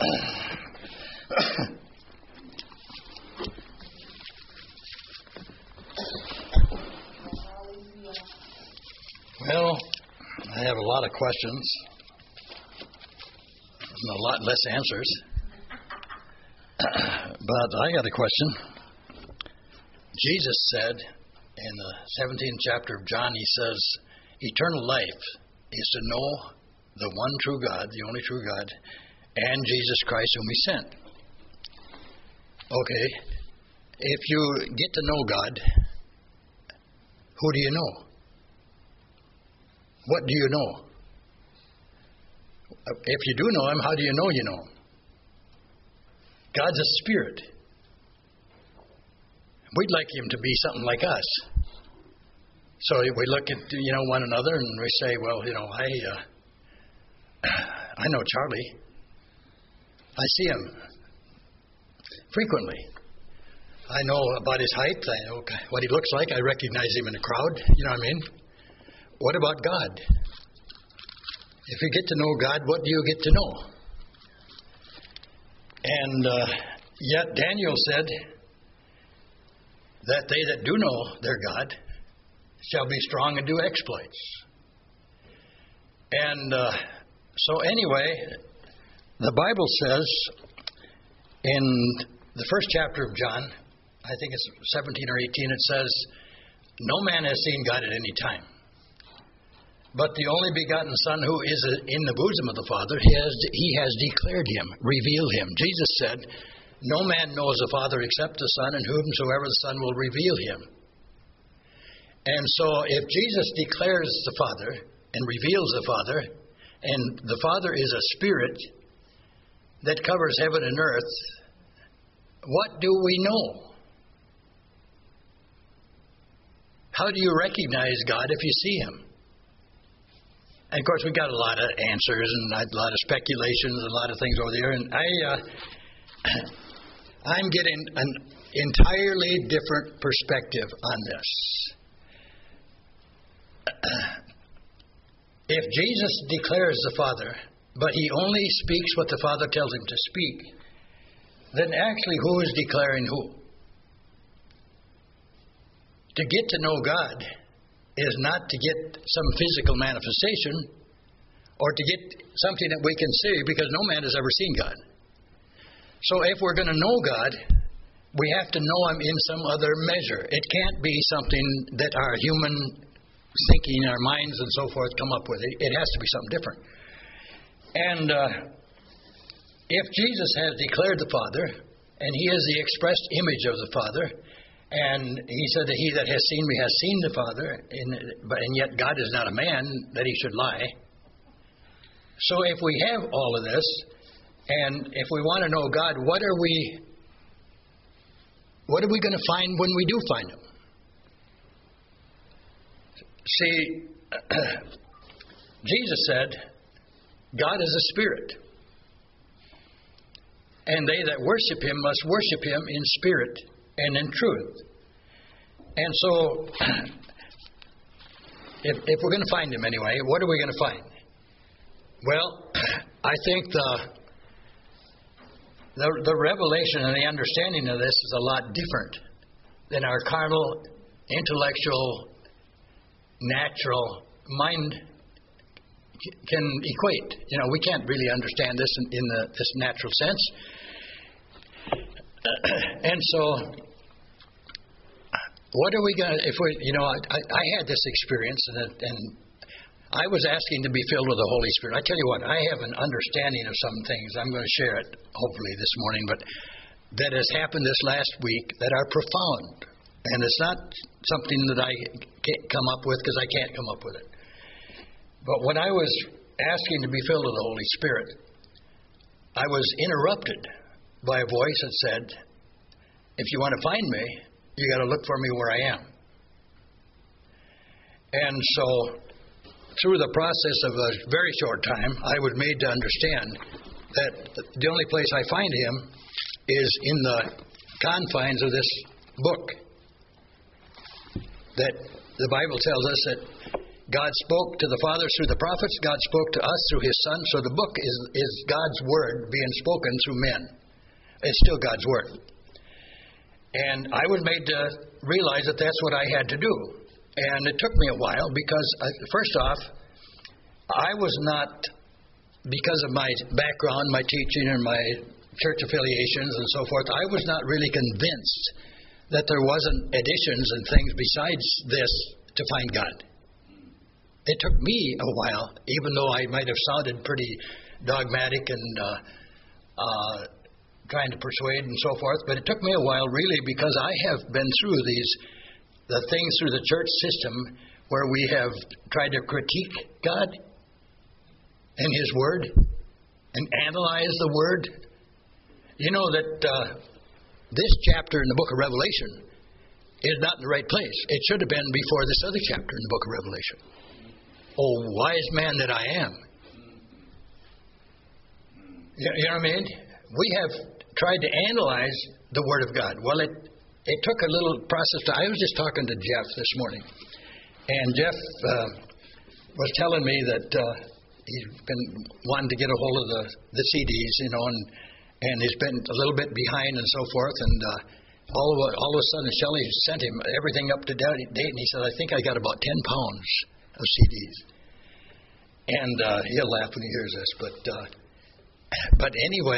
Well, I have a lot of questions and a lot less answers. But I got a question. Jesus said in the 17th chapter of John, he says, eternal life is to know the one true God, the only true God, and Jesus Christ whom he sent. Okay, if you get to know God, who do you know? What do you know? If you do know him, how do you know you know him? God's a spirit. We'd like him to be something like us. So we look at one another and we say, well, I know Charlie. I see him frequently. I know about his height. I know what he looks like. I recognize him in a crowd. You know what I mean? What about God? If you get to know God, what do you get to know? And yet Daniel said that they that do know their God shall be strong and do exploits. And so anyway, the Bible says in the first chapter of John, I think it's 17 or 18, it says, no man has seen God at any time. But the only begotten Son who is in the bosom of the Father, he has declared him, revealed him. Jesus said, no man knows the Father except the Son, and whomsoever the Son will reveal him. And so if Jesus declares the Father and reveals the Father, and the Father is a spirit that covers heaven and earth, what do we know? How do you recognize God if you see him? And of course, we got a lot of answers and a lot of speculations, a lot of things over there. And I'm getting an entirely different perspective on this. If Jesus declares the Father, but he only speaks what the Father tells him to speak, then actually who is declaring who? To get to know God is not to get some physical manifestation or to get something that we can see, because no man has ever seen God. So if we're going to know God, we have to know him in some other measure. It can't be something that our human thinking, our minds and so forth come up with. It has to be something different. And if Jesus has declared the Father, and he is the expressed image of the Father, and he said that he that has seen me has seen the Father, and yet God is not a man that he should lie. So if we have all of this, and if we want to know God, what are we going to find when we do find him? See, Jesus said, God is a spirit, and they that worship him must worship him in spirit and in truth. And so, if we're going to find him anyway, what are we going to find? Well, I think the revelation and the understanding of this is a lot different than our carnal, intellectual, natural mind can equate. We can't really understand this in this natural sense. And so, what are we going to, if we, I had this experience, and I was asking to be filled with the Holy Spirit. I tell you what, I have an understanding of some things. I'm going to share it, hopefully, this morning, but that has happened this last week that are profound. And it's not something that I can't come up with, because I can't come up with it. But when I was asking to be filled with the Holy Spirit, I was interrupted by a voice that said, if you want to find me, you got to look for me where I am. And so, through the process of a very short time, I was made to understand that the only place I find him is in the confines of this book. That the Bible tells us that God spoke to the fathers through the prophets. God spoke to us through His Son. So the book is God's Word being spoken through men. It's still God's Word. And I was made to realize that that's what I had to do. And it took me a while because, first off, I was not, because of my background, my teaching, and my church affiliations and so forth, I was not really convinced that there wasn't additions and things besides this to find God. It took me a while, even though I might have sounded pretty dogmatic and trying to persuade and so forth, but it took me a while really because I have been through the things through the church system where we have tried to critique God and His Word and analyze the Word. You know that this chapter in the book of Revelation is not in the right place. It should have been before this other chapter in the book of Revelation. Oh, wise man that I am. You know what I mean? We have tried to analyze the Word of God. Well, it took a little process. I was just talking to Jeff this morning, and Jeff was telling me that he's been wanting to get a hold of the CDs, you know, and he's been a little bit behind and so forth, and all of a sudden Shelley sent him everything up to date, and he said, I think I got about 10 pounds of CDs. And he'll laugh when he hears this, but anyway,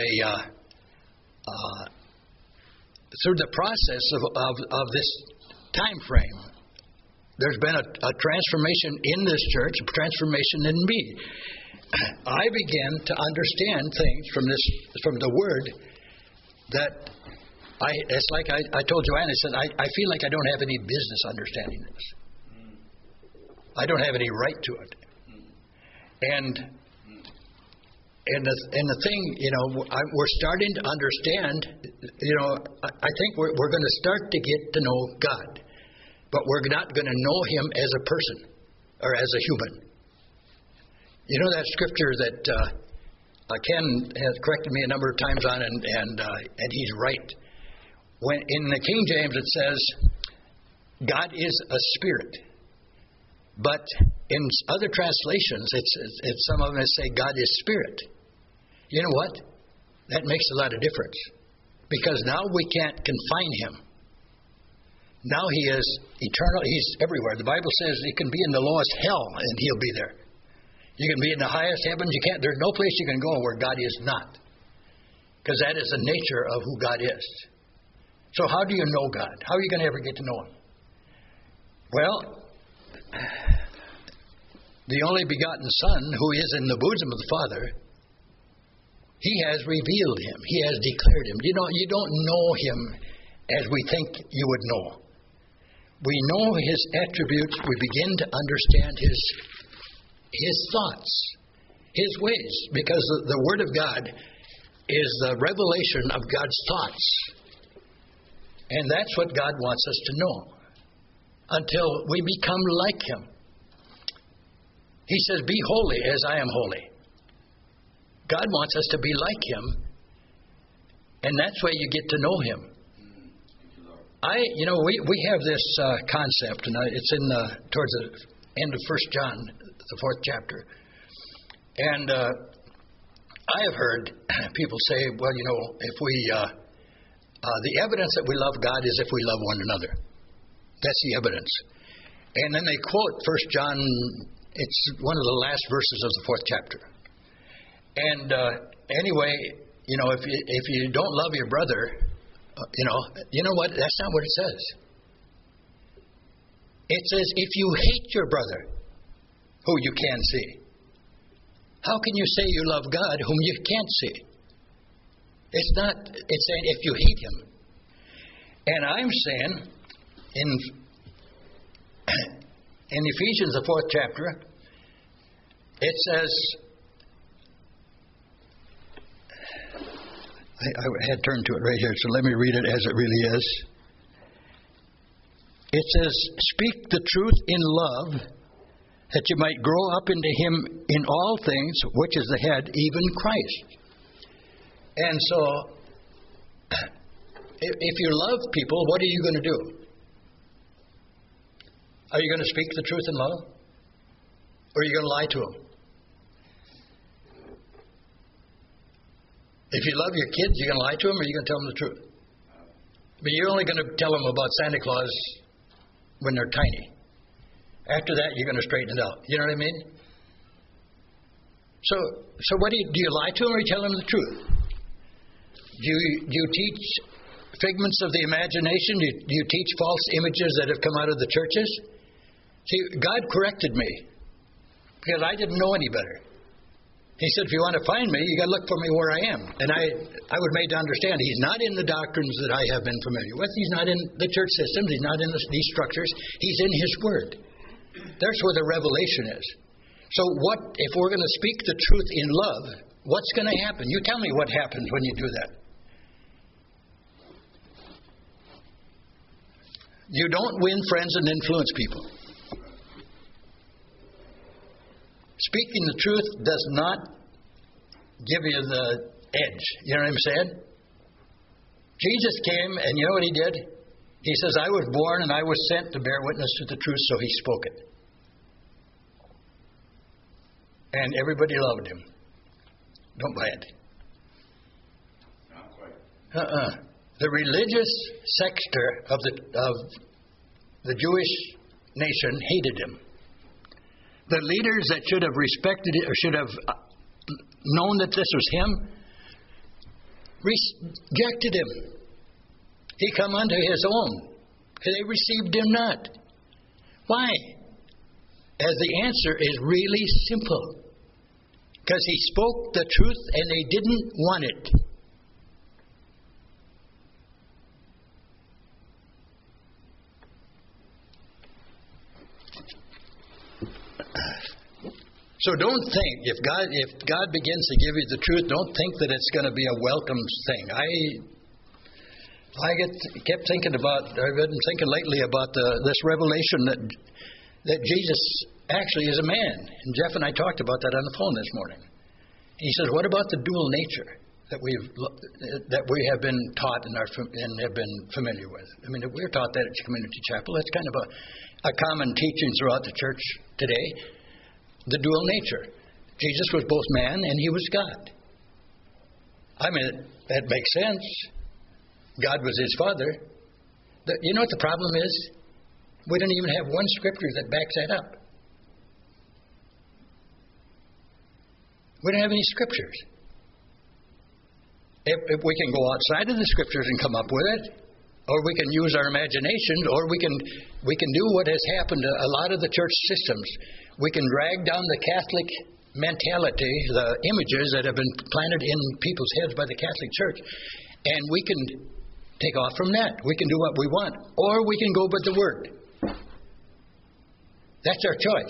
through the process of this time frame, there's been a transformation in this church, a transformation in me. I began to understand things from the Word that it's like I told Joanne, I said, I feel like I don't have any business understanding this. I don't have any right to it. And the thing, you know, we're starting to understand, you know, I think we're going to start to get to know God. But we're not going to know Him as a person or as a human. You know that scripture that Ken has corrected me a number of times on, and he's right. When in the King James it says, God is a spirit. But in other translations, it's some of them say God is spirit. You know what? That makes a lot of difference. Because now we can't confine Him. Now He is eternal. He's everywhere. The Bible says He can be in the lowest hell and He'll be there. You can be in the highest heavens. There's no place you can go where God is not. Because that is the nature of who God is. So how do you know God? How are you going to ever get to know Him? Well, the only begotten Son, who is in the bosom of the Father, He has revealed Him. He has declared Him. You know, you don't know Him as we think you would know. We know His attributes. We begin to understand His thoughts, His ways, because the Word of God is the revelation of God's thoughts. And that's what God wants us to know until we become like Him. He says, be holy as I am holy. God wants us to be like Him, and that's why you get to know Him. We have this concept, and it's towards the end of 1 John, the 4th chapter. And I have heard people say, well, you know, if we, the evidence that we love God is if we love one another. That's the evidence. And then they quote 1 John, it's one of the last verses of the 4th chapter. And anyway, you know, if you don't love your brother, you know what? That's not what it says. It says, if you hate your brother, who you can see, how can you say you love God whom you can't see? It's saying if you hate Him. And I'm saying in Ephesians, the 4th chapter, it says, I had turned to it right here, so let me read it as it really is. It says, speak the truth in love, that you might grow up into Him in all things, which is the head, even Christ. And so, if you love people, what are you going to do? Are you going to speak the truth in love? Or are you going to lie to them? If you love your kids, you're going to lie to them, or are you going to tell them the truth? But you're only going to tell them about Santa Claus when they're tiny. After that, you're going to straighten it out. You know what I mean? So what do you lie to them, or you tell them the truth? Do you teach figments of the imagination? Do you teach false images that have come out of the churches? See, God corrected me because I didn't know any better. He said, if you want to find me, you got to look for me where I am. And I was made to understand He's not in the doctrines that I have been familiar with. He's not in the church systems. He's not in these structures. He's in His Word. That's where the revelation is. So what if we're going to speak the truth in love, what's going to happen? You tell me what happens when you do that. You don't win friends and influence people. Speaking the truth does not give you the edge. You know what I'm saying? Jesus came, and you know what He did? He says, I was born and I was sent to bear witness to the truth, so He spoke it. And everybody loved Him. Don't buy it. Not quite. The religious sector of the Jewish nation hated Him. The leaders that should have respected it or should have known that this was Him rejected Him. He come unto His own, and they received Him not. Why? As the answer is really simple. Because He spoke the truth and they didn't want it. So don't think, if God begins to give you the truth, don't think that it's going to be a welcome thing. I've been thinking lately about this revelation that Jesus actually is a man. And Jeff and I talked about that on the phone this morning. He says, what about the dual nature that we have been taught and have been familiar with? I mean, we're taught that at Community Chapel. That's kind of a common teaching throughout the church today. The dual nature. Jesus was both man and He was God. I mean, that makes sense. God was His Father. You know what the problem is? We don't even have one scripture that backs that up. We don't have any scriptures. If we can go outside of the scriptures and come up with it, or we can use our imagination, or we can do what has happened to a lot of the church systems. We can drag down the Catholic mentality, the images that have been planted in people's heads by the Catholic Church, and we can take off from that. We can do what we want, or we can go by the Word. That's our choice.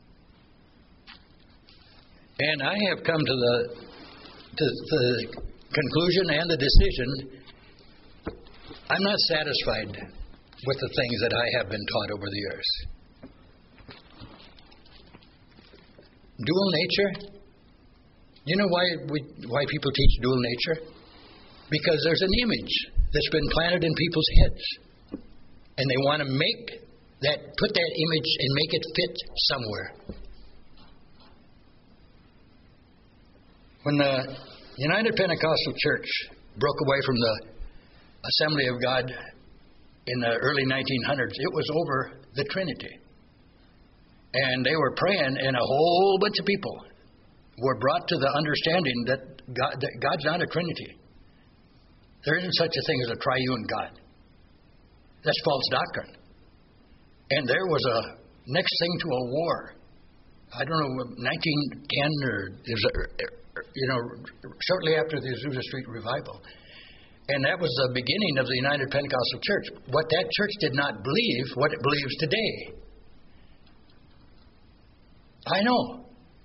And I have come to the conclusion and the decision, I'm not satisfied with the things that I have been taught over the years. Dual nature. You know why people teach dual nature? Because there's an image that's been planted in people's heads. And they want to put that image and make it fit somewhere. When the United Pentecostal Church broke away from the Assembly of God in the early 1900s, it was over the Trinity. And they were praying, and a whole bunch of people were brought to the understanding that God's not a Trinity. There isn't such a thing as a triune God. That's false doctrine. And there was a next thing to a war. I don't know, 1910 shortly after the Azusa Street revival. And that was the beginning of the United Pentecostal Church. What that church did not believe, what it believes today. I know.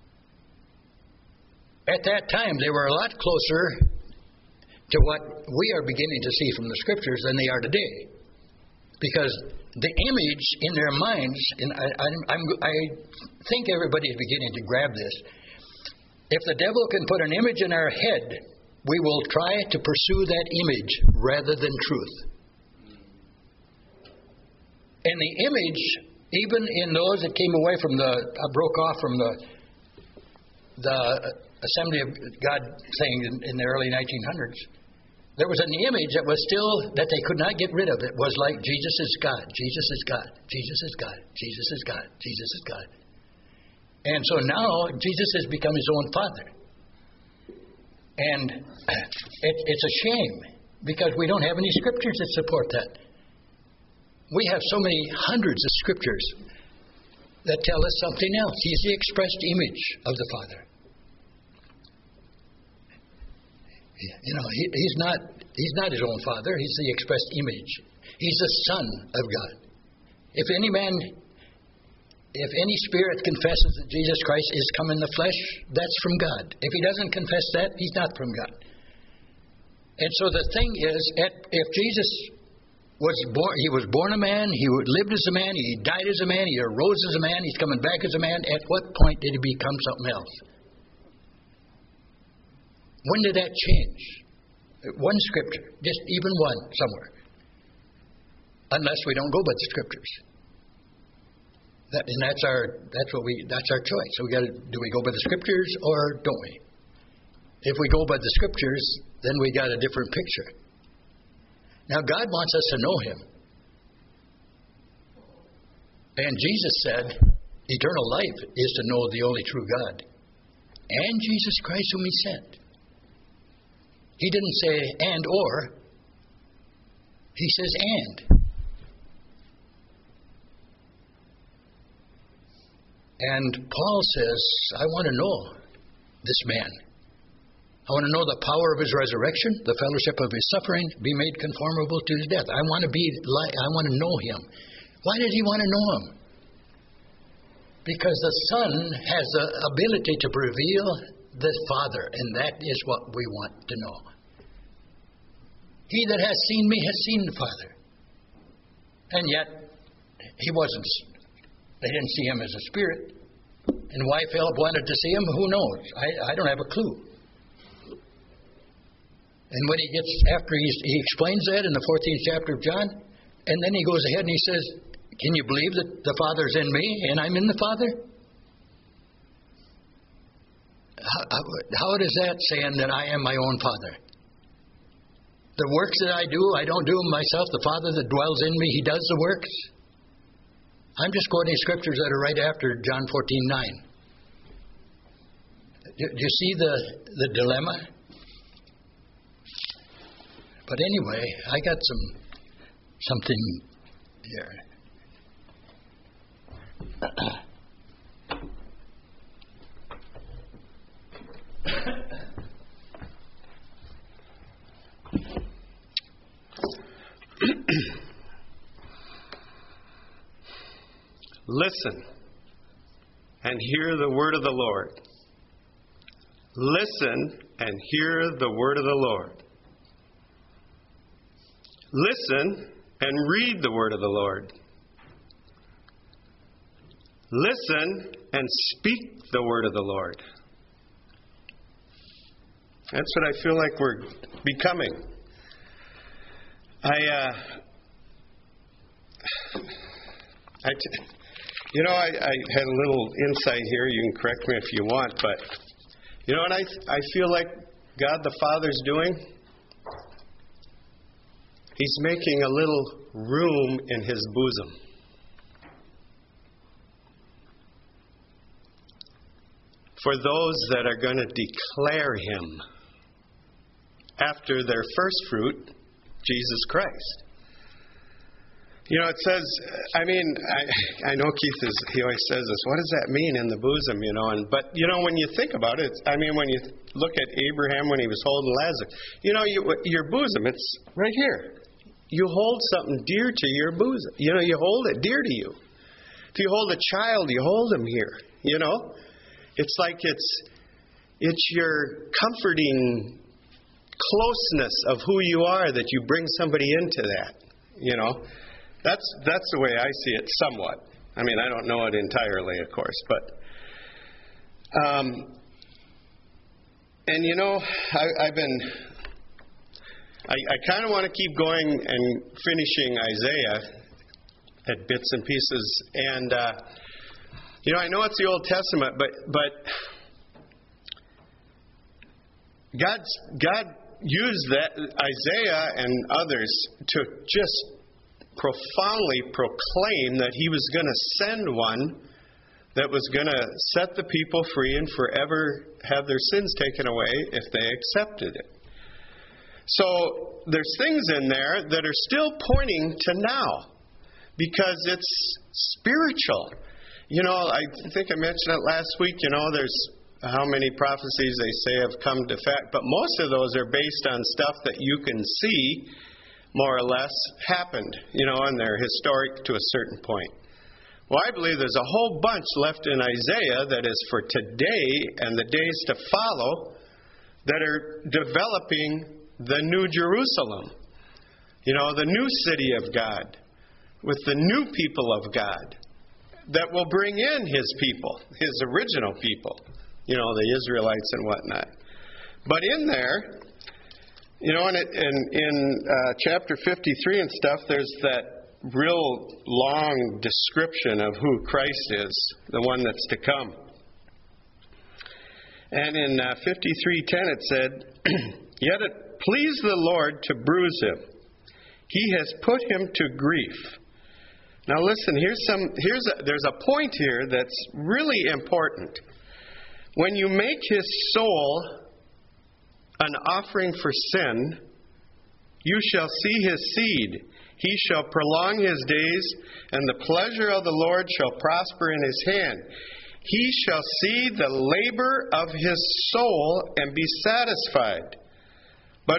At that time, they were a lot closer to what we are beginning to see from the Scriptures than they are today. Because the image in their minds, and I think everybody is beginning to grab this. If the devil can put an image in our head, we will try to pursue that image rather than truth. And the image Even in those that came away from broke off from the Assembly of God thing in the early 1900s, there was an image that was still, that they could not get rid of. It was like, Jesus is God, Jesus is God, Jesus is God, Jesus is God, Jesus is God. And so now Jesus has become his own Father. And it's a shame, because we don't have any scriptures that support that. We have so many hundreds of scriptures that tell us something else. He's the expressed image of the Father. You know, he's not his own Father. He's the expressed image. He's the Son of God. If any spirit confesses that Jesus Christ is come in the flesh, that's from God. If he doesn't confess that, he's not from God. And so the thing is, if Jesus was born, he was born a man, he lived as a man, he died as a man, he arose as a man, he's coming back as a man, at what point did he become something else? When did that change? One scripture, just even one somewhere. Unless we don't go by the scriptures. That's our choice. So do we go by the scriptures or don't we? If we go by the scriptures, then we got a different picture. Now God wants us to know him. And Jesus said, eternal life is to know the only true God and Jesus Christ whom he sent. He didn't say and or. He says and. And Paul says, I want to know this man. I want to know the power of his resurrection, the fellowship of his suffering, be made conformable to his death. I want to know him. Why did he want to know him? Because the Son has the ability to reveal the Father, and that is what we want to know. He that has seen me has seen the Father. And yet, they didn't see him as a spirit. And why Philip wanted to see him, who knows? I don't have a clue. And when after he explains that in the 14th chapter of John, and then he goes ahead and he says, can you believe that the Father's in me and I'm in the Father? How is that saying that I am my own Father? The works that I do, I don't do them myself. The Father that dwells in me, he does the works. I'm just quoting scriptures that are right after John 14:9. Do you see the dilemma? But anyway, I got something here. Listen and hear the word of the Lord. Listen and hear the word of the Lord. Listen and read the word of the Lord. Listen and speak the word of the Lord. That's what I feel like we're becoming. I had a little insight here. You can correct me if you want, but you know what I feel like God the Father's doing? He's making a little room in his bosom. For those that are going to declare him after their first fruit, Jesus Christ. You know, it says, I know Keith he always says this, what does that mean in the bosom, but when you think about it, when you look at Abraham when he was holding Lazarus, your bosom, it's right here. You hold something dear to your bosom. You hold it dear to you. If you hold a child, you hold him here, It's like it's your comforting closeness of who you are that you bring somebody into that, That's the way I see it somewhat. I don't know it entirely, of course, but I kind of want to keep going and finishing Isaiah at bits and pieces. And, I know it's the Old Testament, but God used that Isaiah and others to just profoundly proclaim that He was going to send one that was going to set the people free and forever have their sins taken away if they accepted it. So there's things in there that are still pointing to now because it's spiritual. I think I mentioned it last week. There's how many prophecies they say have come to fact, but most of those are based on stuff that you can see more or less happened, and they're historic to a certain point. Well, I believe there's a whole bunch left in Isaiah that is for today and the days to follow that are developing the new Jerusalem, the new city of God with the new people of God that will bring in His people, His original people, the Israelites and whatnot. But in there, in chapter 53 and stuff, there's that real long description of who Christ is, the one that's to come. And in 53:10 it said, "Yet it pleased the Lord to bruise him. He has put him to grief." Now listen, there's a point here that's really important. When you make his soul an offering for sin, you shall see his seed. He shall prolong his days, and the pleasure of the Lord shall prosper in his hand. He shall see the labor of his soul and be satisfied. But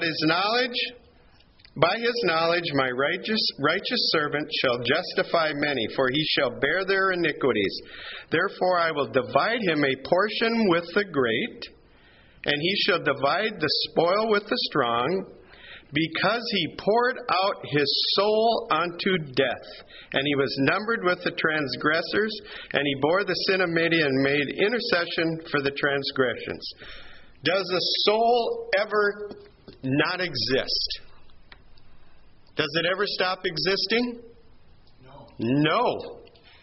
by his knowledge my righteous servant shall justify many, for he shall bear their iniquities. Therefore I will divide him a portion with the great, and he shall divide the spoil with the strong, because he poured out his soul unto death, and he was numbered with the transgressors, and he bore the sin of many and made intercession for the transgressions. Does the soul ever not exist? Does it ever stop existing? No.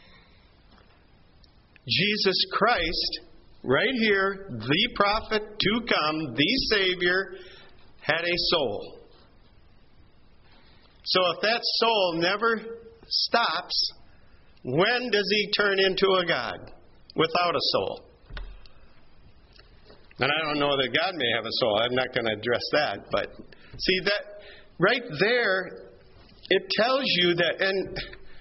Jesus Christ, right here, the prophet to come, the Savior, had a soul. So if that soul never stops, when does he turn into a God without a soul? And I don't know that God may have a soul. I'm not going to address that. But see, that right there, it tells you that, and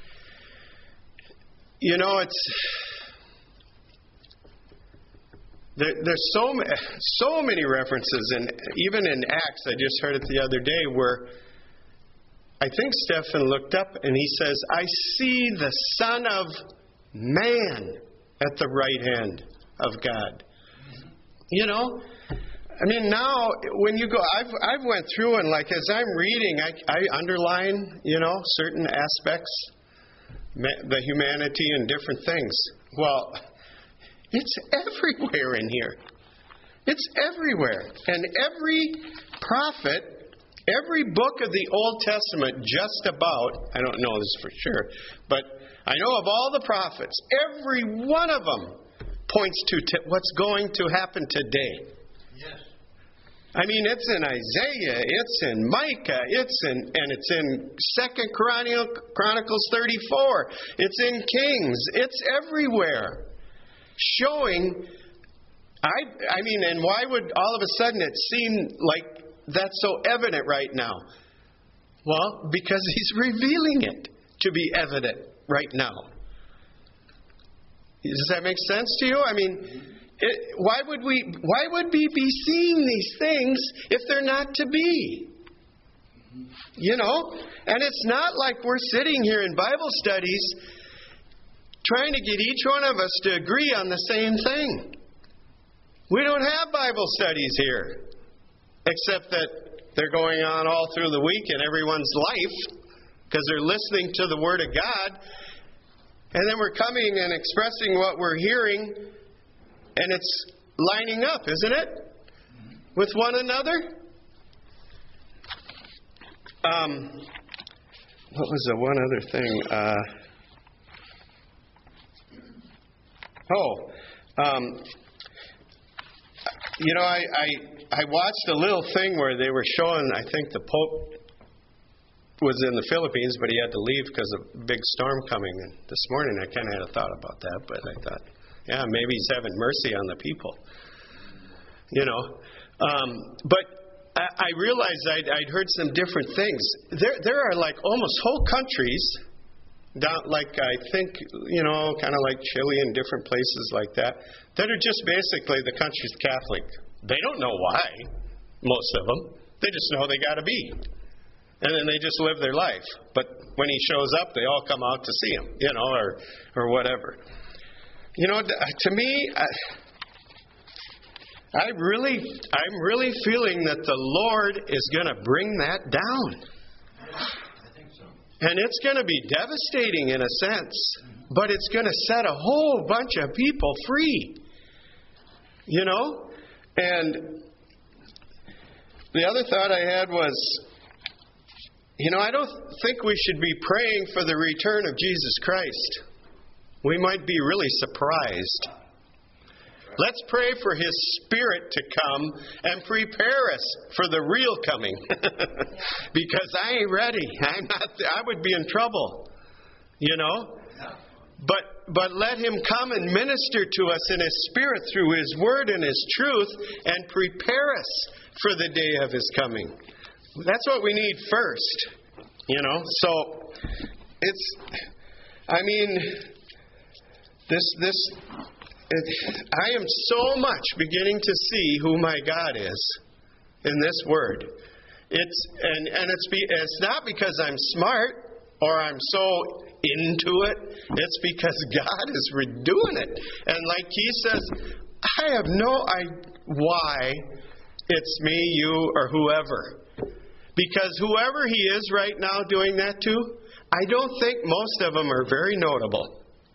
there's so many references, and even in Acts, I just heard it the other day, where I think Stephen looked up and he says, "I see the Son of Man at the right hand of God." Now when you go, I've went through and as I'm reading, I underline, certain aspects, the humanity and different things. Well, it's everywhere in here. It's everywhere. And every prophet, every book of the Old Testament, just about, I don't know this for sure, but I know of all the prophets, every one of them points to what's going to happen today. Yes. I mean, it's in Isaiah, it's in Micah, it's in 2 Chronicles 34, it's in Kings, it's everywhere. Showing, and why would all of a sudden it seem like that's so evident right now? Well, because he's revealing it to be evident right now. Does that make sense to you? Why would we be seeing these things if they're not to be? And it's not like we're sitting here in Bible studies trying to get each one of us to agree on the same thing. We don't have Bible studies here, except that they're going on all through the week in everyone's life because they're listening to the Word of God. And then we're coming and expressing what we're hearing, and it's lining up, isn't it? With one another? What was the one other thing? I watched a little thing where they were showing, I think the Pope was in the Philippines, but he had to leave because of a big storm coming. And this morning I kind of had a thought about that, but I thought, yeah, maybe he's having mercy on the people. But I realized I'd heard some different things. There are like almost whole countries, down, like I think, kind of like Chile and different places like that are just basically the country's Catholic. They don't know why, most of them. They just know they got to be. And then they just live their life. But when he shows up, they all come out to see him, or whatever. To me, I'm really feeling that the Lord is going to bring that down. I think so. And it's going to be devastating in a sense, but it's going to set a whole bunch of people free. And the other thought I had was, I don't think we should be praying for the return of Jesus Christ. We might be really surprised. Let's pray for His Spirit to come and prepare us for the real coming. Because I ain't ready. I would be in trouble. But let Him come and minister to us in His Spirit through His Word and His truth and prepare us for the day of His coming. That's what we need first. So I am so much beginning to see who my God is in this Word. It's not because I'm smart or I'm so into it. It's because God is doing it. And like He says, I have no idea why it's me, you, or whoever. Because whoever He is right now doing that to, I don't think most of them are very notable.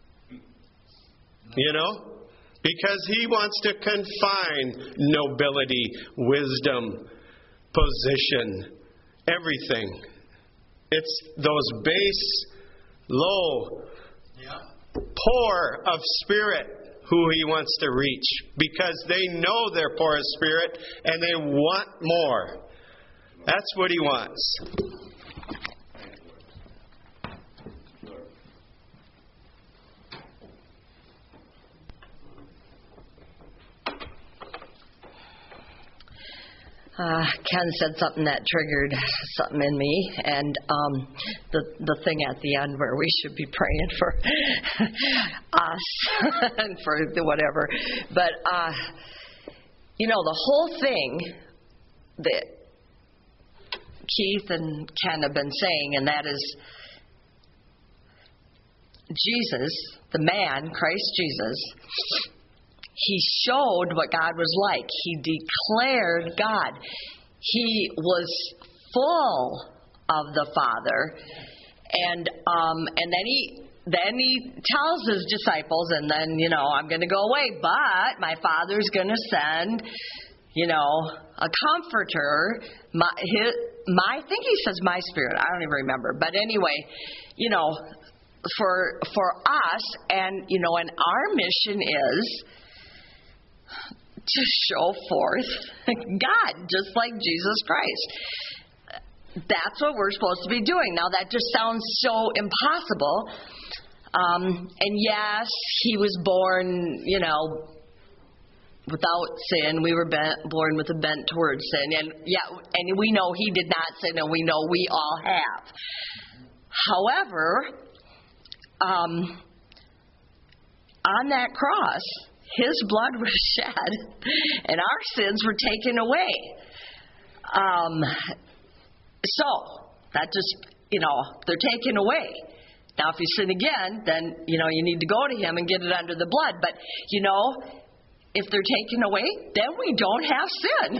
Because He wants to confine nobility, wisdom, position, everything. It's those base, low, poor of spirit who He wants to reach. Because they know they're poor of spirit and they want more. That's what He wants. Ken said something that triggered something in me, and the thing at the end where we should be praying for us and for whatever. But, the whole thing that Keith and Ken have been saying, and that is Jesus, the man, Christ Jesus, He showed what God was like. He declared God. He was full of the Father. And then he tells His disciples, and then, I'm going to go away, but my Father's going to send, a comforter. I think He says my Spirit. I don't even remember. But anyway, for us, and, and our mission is to show forth God, just like Jesus Christ. That's what we're supposed to be doing. Now, that just sounds so impossible. And yes, He was born, without sin. We were born with a bent towards sin. And and we know He did not sin, and we know we all have. However, on that cross, His blood was shed, and our sins were taken away. So, that just, they're taken away. Now, if you sin again, then, you need to go to Him and get it under the blood. But, if they're taken away, then we don't have sin.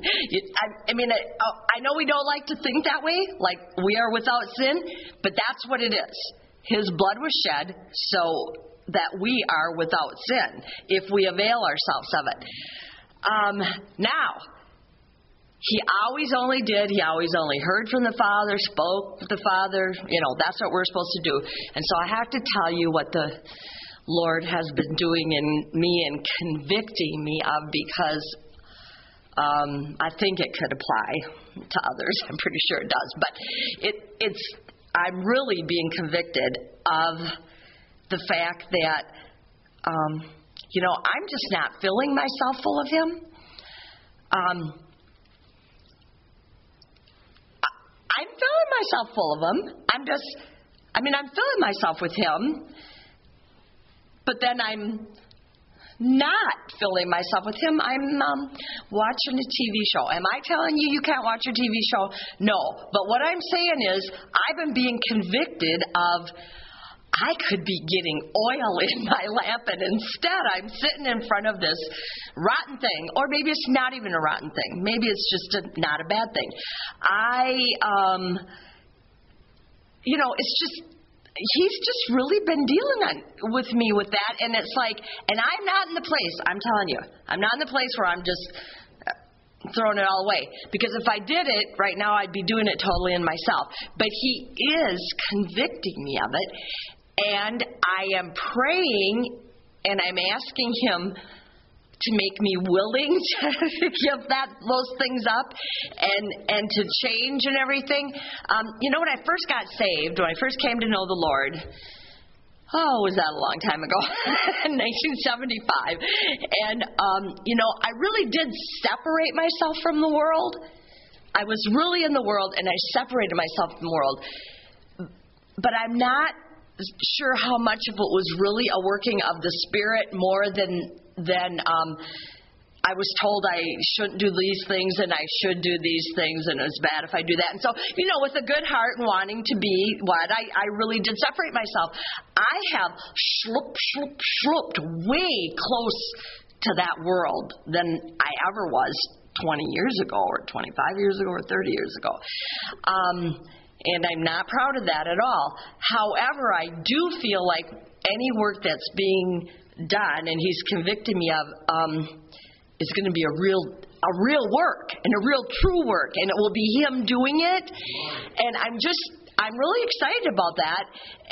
I know we don't like to think that way, like we are without sin, but that's what it is. His blood was shed so that we are without sin, if we avail ourselves of it. Now, He always only heard from the Father, spoke with the Father. That's what we're supposed to do. And so I have to tell you what the Lord has been doing in me and convicting me of, because I think it could apply to others. I'm pretty sure it does. But I'm really being convicted of the fact that, I'm just not filling myself full of Him. I'm filling myself full of Him. I'm filling myself with Him. But then I'm not filling myself with Him. I'm watching a TV show. Am I telling you you can't watch a TV show? No. But what I'm saying is I've been being convicted of I could be getting oil in my lamp, and instead I'm sitting in front of this rotten thing. Or maybe it's not even a rotten thing. Maybe it's just not a bad thing. It's just, He's just really been dealing with me with that. And it's like, and I'm not in the place, I'm telling you, I'm not in the place where I'm just throwing it all away. Because if I did it right now, I'd be doing it totally in myself. But He is convicting me of it. And I am praying and I'm asking Him to make me willing to give those things up and to change and everything. When I first got saved, when I first came to know the Lord, was that a long time ago? 1975. And, I really did separate myself from the world. I was really in the world and I separated myself from the world. But I'm not sure how much of it was really a working of the Spirit more than I was told I shouldn't do these things and I should do these things, and it was bad if I do that. And so, with a good heart and wanting to be what, I really did separate myself. I have schlooped way close to that world than I ever was 20 years ago or 25 years ago or 30 years ago. And I'm not proud of that at all. However, I do feel like any work that's being done and He's convicted me of is going to be a real work and a real true work, and it will be Him doing it. And I'm really excited about that.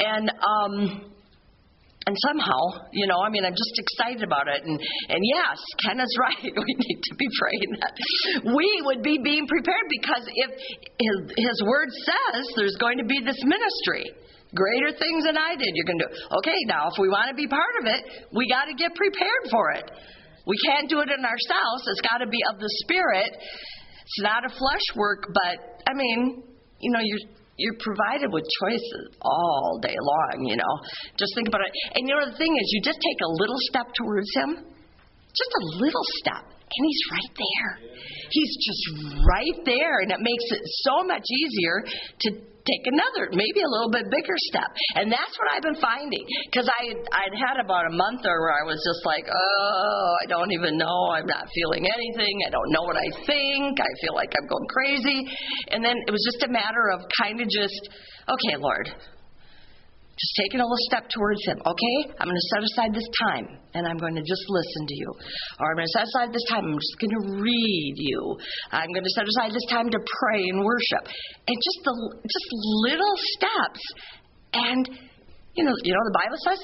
And somehow, I'm just excited about it. And yes, Ken is right. We need to be praying that we would be being prepared, because if His Word says there's going to be this ministry, greater things than I did, you're going to do. Okay, now, if we want to be part of it, we got to get prepared for it. We can't do it in ourselves. It's got to be of the Spirit. It's not a flesh work, but, you're provided with choices all day long, Just think about it. And the thing is, you just take a little step towards Him, just a little step, and He's right there. He's just right there, and it makes it so much easier to take another, maybe a little bit bigger step. And that's what I've been finding. Because I'd had about a month there where I was just like, I don't even know. I'm not feeling anything. I don't know what I think. I feel like I'm going crazy. And then it was just a matter of kind of just, okay, Lord, just taking a little step towards Him. Okay, I'm going to set aside this time, and I'm going to just listen to You. Or I'm going to set aside this time, I'm just going to read You. I'm going to set aside this time to pray and worship. And just little steps. And, the Bible says,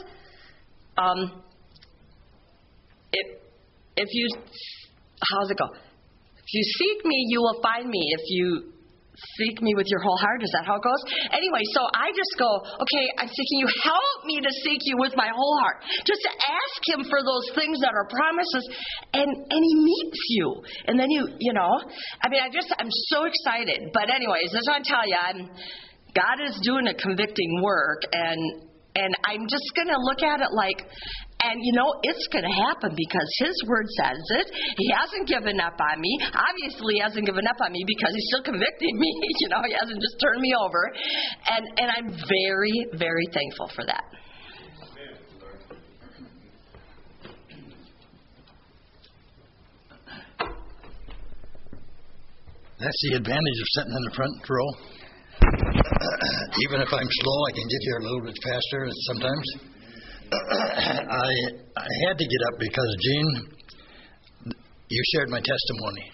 if you, how's it go? If you seek Me, you will find Me. If you seek Me with your whole heart. Is that how it goes? Anyway, so I just go, okay, I'm seeking You. Help me to seek You with my whole heart. Just to ask Him for those things that are promises, and He meets you. And then I'm so excited. But anyways, as I tell you, God is doing a convicting work, and I'm just going to look at it like, and it's going to happen because His Word says it. He hasn't given up on me. Obviously, He hasn't given up on me because He's still convicting me. He hasn't just turned me over. And I'm very, very thankful for that. That's the advantage of sitting in the front row. Even if I'm slow, I can get here a little bit faster sometimes. I had to get up because, Jean, you shared my testimony.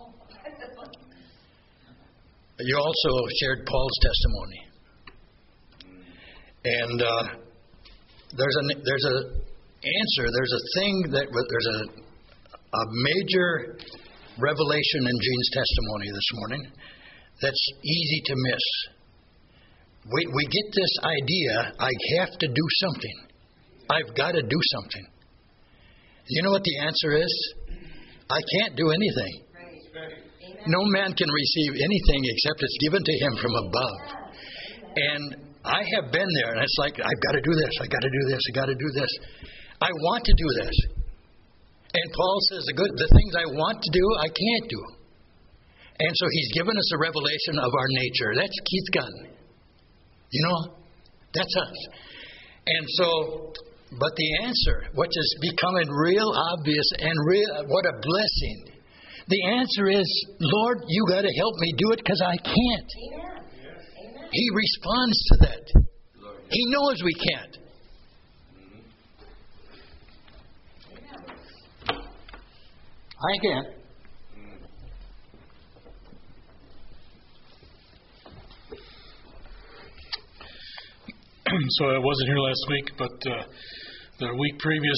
You also shared Paul's testimony. And there's answer, there's a thing there's a major revelation in Gene's testimony this morning that's easy to miss. We get this idea, I have to do something. I've got to do something. You know what the answer is? I can't do anything. No man can receive anything except it's given to him from above. And I have been there, and it's like, I've got to do this, I've got to do this, I've got to do this. I want to do this. And Paul says, the things I want to do, I can't do. And so he's given us a revelation of our nature. That's Keith Gunn. You know, that's us. And so, but the answer, which is becoming real obvious and real, what a blessing. The answer is, Lord, you got to help me do it because I can't. Amen. He responds to that. He knows we can't. I can't. So I wasn't here last week, but the week previous,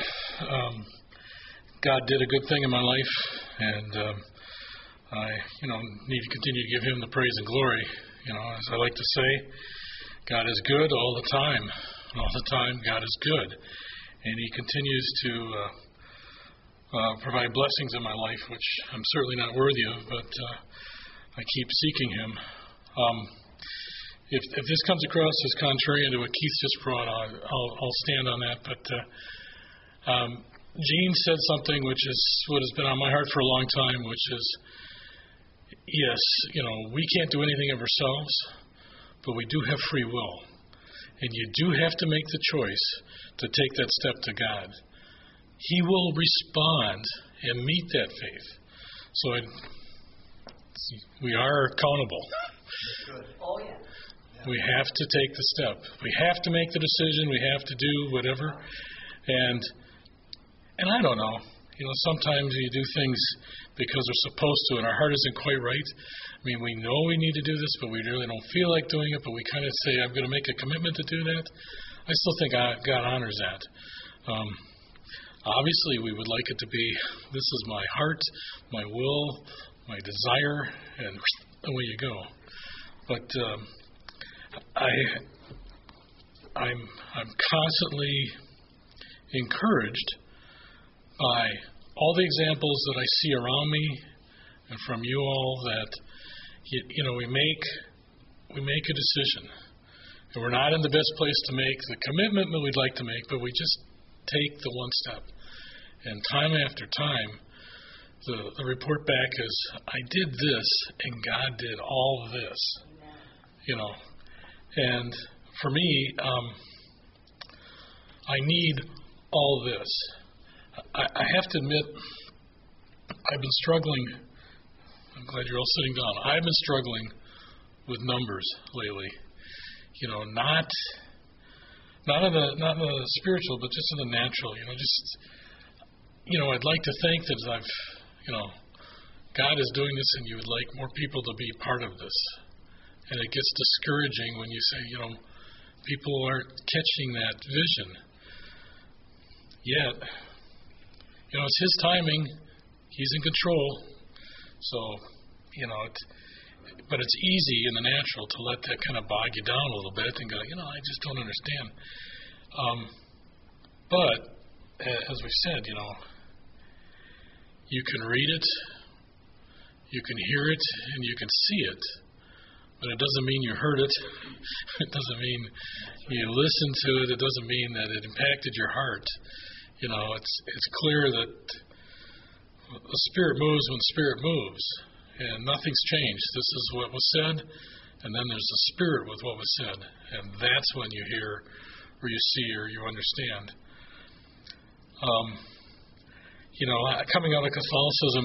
God did a good thing in my life, and I, need to continue to give Him the praise and glory. As I like to say, God is good all the time. All the time, God is good, and He continues to provide blessings in my life, which I'm certainly not worthy of, but I keep seeking Him. If this comes across as contrary to what Keith just brought on, I'll stand on that. But Gene said something which is what has been on my heart for a long time, which is, yes, we can't do anything of ourselves, but we do have free will. And you do have to make the choice to take that step to God. He will respond and meet that faith. So we are accountable. Oh, yeah. We have to take the step. We have to make the decision. We have to do whatever. And I don't know. Sometimes you do things because they're supposed to, and our heart isn't quite right. I mean, we know we need to do this, but we really don't feel like doing it. But we kind of say, I'm going to make a commitment to do that. I still think God honors that. Obviously, we would like it to be, this is my heart, my will, my desire, and away you go. But I'm constantly encouraged by all the examples that I see around me and from you all that we make a decision, and we're not in the best place to make the commitment that we'd like to make, but we just take the one step. And time after time, the report back is, I did this, and God did all of this. And for me, I need all this. I have to admit, I've been struggling. I'm glad you're all sitting down. I've been struggling with numbers lately. Not in the spiritual, but just in the natural. I'd like to think that God is doing this, and you would like more people to be part of this. And it gets discouraging when you say, people aren't catching that vision. Yet, it's His timing. He's in control. So, but it's easy in the natural to let that kind of bog you down a little bit and go, I just don't understand. But, as we said, you can read it, you can hear it, and you can see it. But it doesn't mean you heard it. It doesn't mean you listened to it. It doesn't mean that it impacted your heart. It's clear that the Spirit moves when the Spirit moves, and nothing's changed. This is what was said, and then there's the Spirit with what was said, and that's when you hear, or you see, or you understand. Coming out of Catholicism,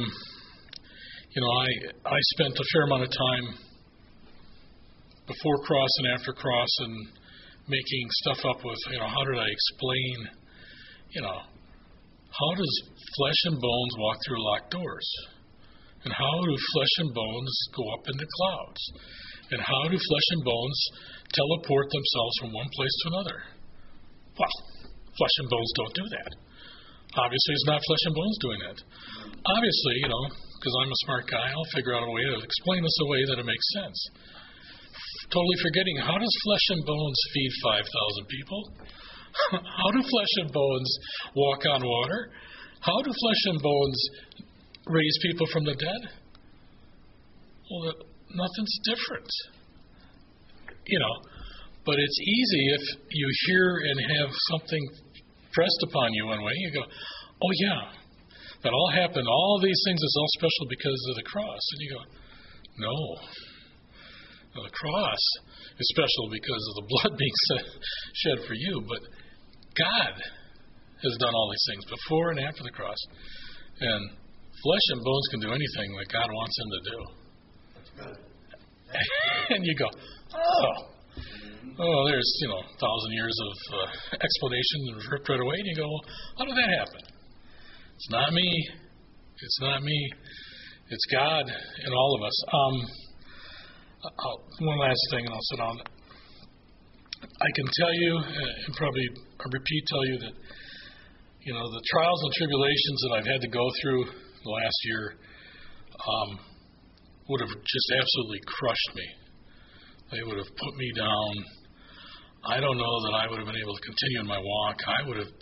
I spent a fair amount of time before cross and after cross and making stuff up with, how did I explain, how does flesh and bones walk through locked doors? And how do flesh and bones go up into clouds? And how do flesh and bones teleport themselves from one place to another? Well, flesh and bones don't do that. Obviously, it's not flesh and bones doing that. Obviously, because I'm a smart guy, I'll figure out a way to explain this a way that it makes sense. Totally forgetting, how does flesh and bones feed 5,000 people? How do flesh and bones walk on water? How do flesh and bones raise people from the dead? Well, nothing's different. But it's easy if you hear and have something pressed upon you one way, you go, oh yeah, that all happened, all these things is all special because of the cross. And you go, no. The cross is special because of the blood being shed for you, but God has done all these things before and after the cross. And flesh and bones can do anything that God wants them to do. That's good. And you go, there's 1,000 years of explanation and ripped right away. And you go, well, how did that happen? It's not me. It's not me. It's God in all of us. One last thing, and I'll sit down. I can tell you, and probably tell you that, the trials and tribulations that I've had to go through the last year would have just absolutely crushed me. They would have put me down. I don't know that I would have been able to continue in my walk. I would have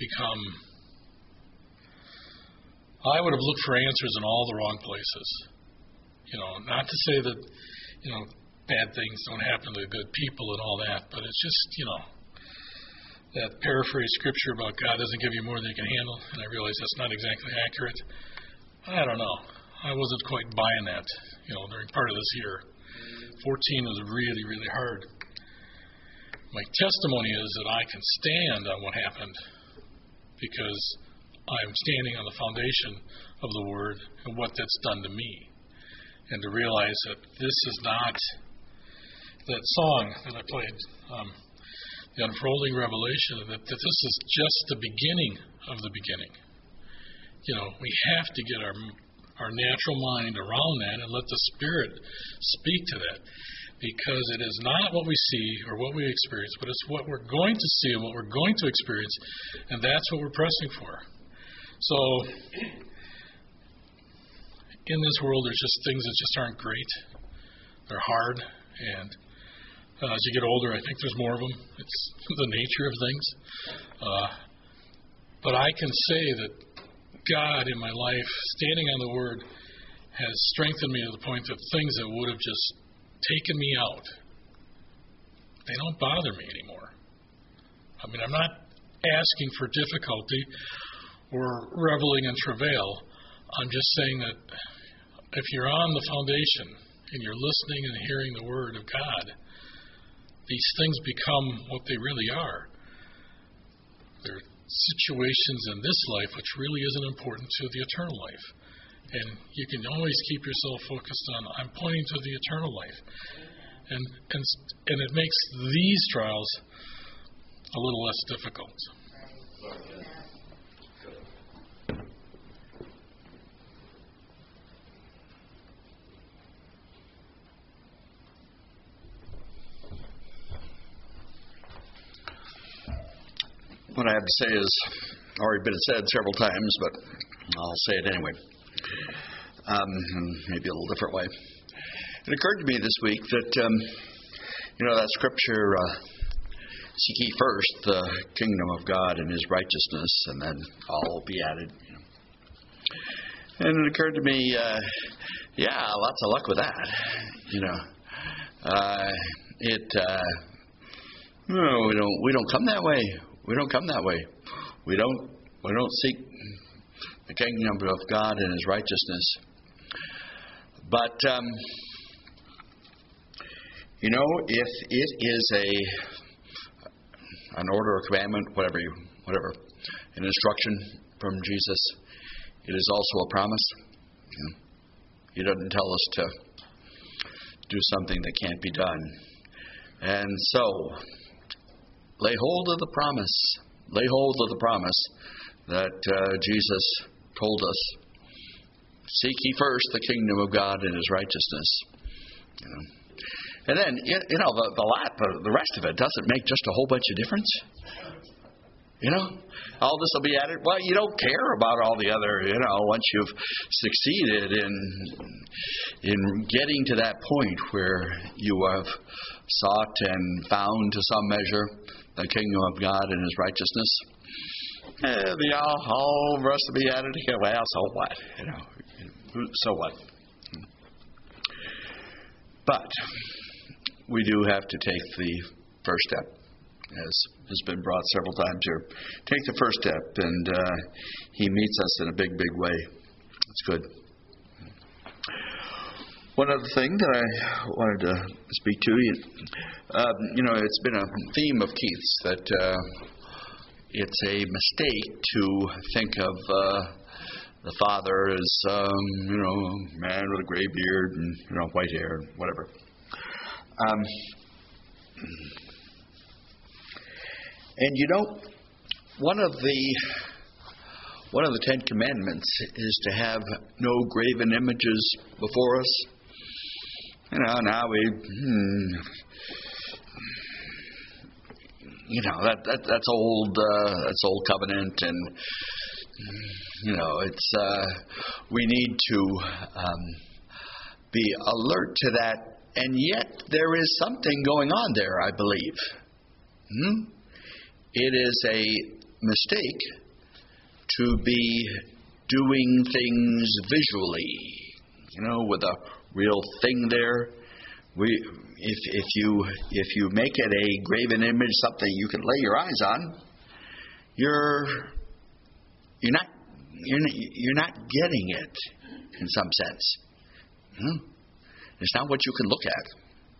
looked for answers in all the wrong places. Not to say that, bad things don't happen to good people and all that, but it's just, that paraphrase scripture about God doesn't give you more than you can handle, and I realize that's not exactly accurate. I don't know. I wasn't quite buying that, during part of this year. 14 was really, really hard. My testimony is that I can stand on what happened because I'm standing on the foundation of the Word and what that's done to me. And to realize that this is not that song that I played, the unfolding revelation, that this is just the beginning of the beginning. We have to get our natural mind around that and let the Spirit speak to that, because it is not what we see or what we experience, but it's what we're going to see and what we're going to experience, and that's what we're pressing for. So in this world, there's just things that just aren't great. They're hard, and as you get older, I think there's more of them. It's the nature of things. But I can say that God in my life, standing on the Word, has strengthened me to the point that things that would have just taken me out, they don't bother me anymore. I mean, I'm not asking for difficulty or reveling in travail. I'm just saying that if you're on the foundation and you're listening and hearing the Word of God, these things become what they really are. They're situations in this life which really isn't important to the eternal life. And you can always keep yourself focused on, I'm pointing to the eternal life. And it makes these trials a little less difficult. What I have to say is already been said several times, but I'll say it anyway. Maybe a little different way. It occurred to me this week that, that scripture, seek ye first the kingdom of God and His righteousness, and then all will be added. And it occurred to me, lots of luck with that. We don't come that way. We don't come that way. We don't seek the kingdom of God and His righteousness. But if it is an order or commandment, whatever, an instruction from Jesus, it is also a promise. He doesn't tell us to do something that can't be done. And so, lay hold of the promise. Lay hold of the promise that Jesus told us. Seek ye first the kingdom of God and His righteousness. And then, the rest of it doesn't make just a whole bunch of difference. All this will be added. Well, you don't care about all the other, once you've succeeded in getting to that point where you have sought and found to some measure the kingdom of God and His righteousness. All the rest will be added together. Well, so what? So what? But we do have to take the first step, as has been brought several times here. Take the first step, and He meets us in a big, big way. It's good. One other thing that I wanted to speak to you, it's been a theme of Keith's that it's a mistake to think of the Father as, a man with a gray beard and, white hair, whatever. And one of the 10 Commandments is to have no graven images before us. Now that's old covenant, and it's we need to be alert to that, and yet there is something going on there, I believe. It is a mistake to be doing things visually, with a real thing there. If you make it a graven image, something you can lay your eyes on, you're not getting it in some sense. It's not what you can look at.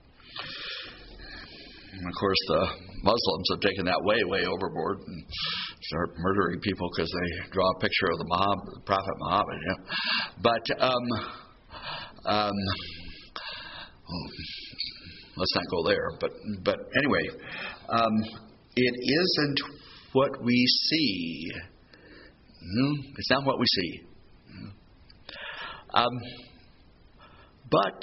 And of course, the Muslims have taken that way overboard and start murdering people because they draw a picture of the Prophet Muhammad. But let's not go there. But anyway, it isn't what we see. It's not what we see. But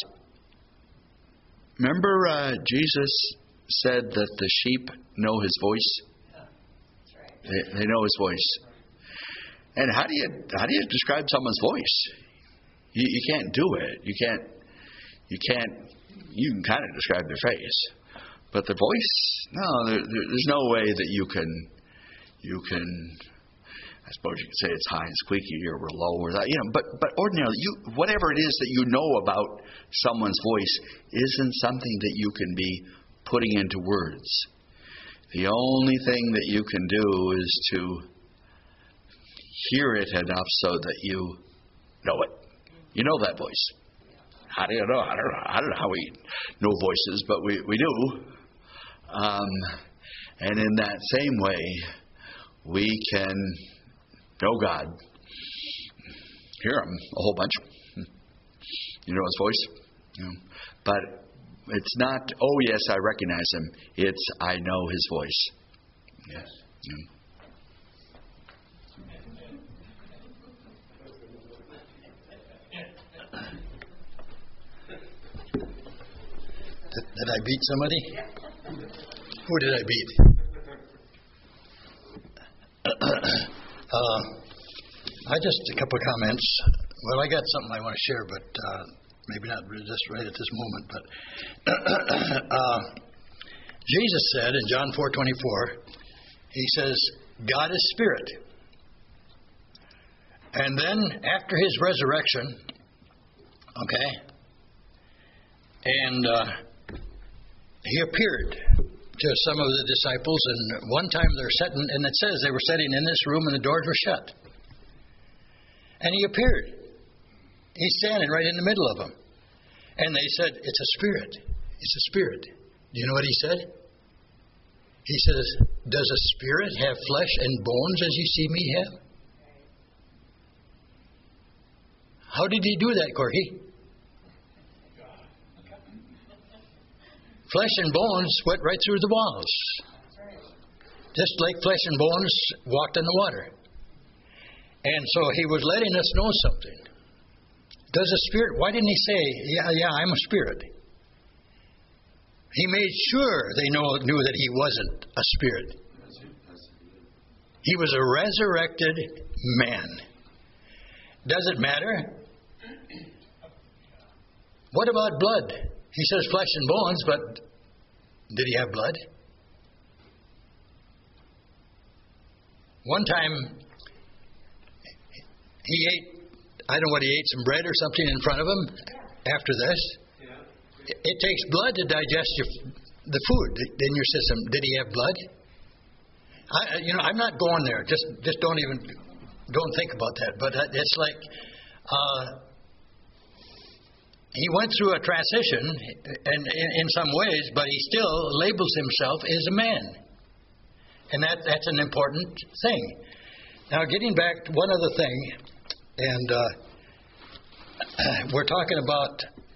remember, Jesus said that the sheep know His voice. That's right. They know His voice. And how do you describe someone's voice? You can't do it. You can kind of describe their face, but the voice, no, there's no way that you can. I suppose you could say it's high and squeaky or low or that, But ordinarily, whatever it is that you know about someone's voice isn't something that you can be putting into words. The only thing that you can do is to hear it enough so that you know it. You know that voice. How do you know? I don't know how we know voices, but we do. And in that same way, we can know God, hear Him a whole bunch. You know His voice. But it's not, oh yes, I recognize Him. It's, I know His voice. Yes. Did I beat somebody? Who did I beat? I just a couple of comments. Well, I got something I want to share, but maybe not just right at this moment. But Jesus said in John 4:24, He says, God is spirit. And then after His resurrection, and He appeared to some of the disciples, and one time they're sitting, and it says they were sitting in this room and the doors were shut. And He appeared. He's standing right in the middle of them. And they said, it's a spirit. It's a spirit. Do you know what He said? He says, does a spirit have flesh and bones as you see me have? How did He do that, Corky? Flesh and bones went right through the walls. Just like flesh and bones walked in the water. And so He was letting us know something. Does a spirit, why didn't He say, yeah, I'm a spirit? He made sure they knew that He wasn't a spirit. He was a resurrected man. Does it matter? What about blood? He says flesh and bones, but did he have blood? One time, he ate, I don't know what he ate, some bread or something in front of him after this. It takes blood to digest the food in your system. Did he have blood? I'm not going there. Just don't think about that. But it's like he went through a transition, and in some ways, but he still labels himself as a man, and that's an important thing. Now, getting back to one other thing, and we're talking about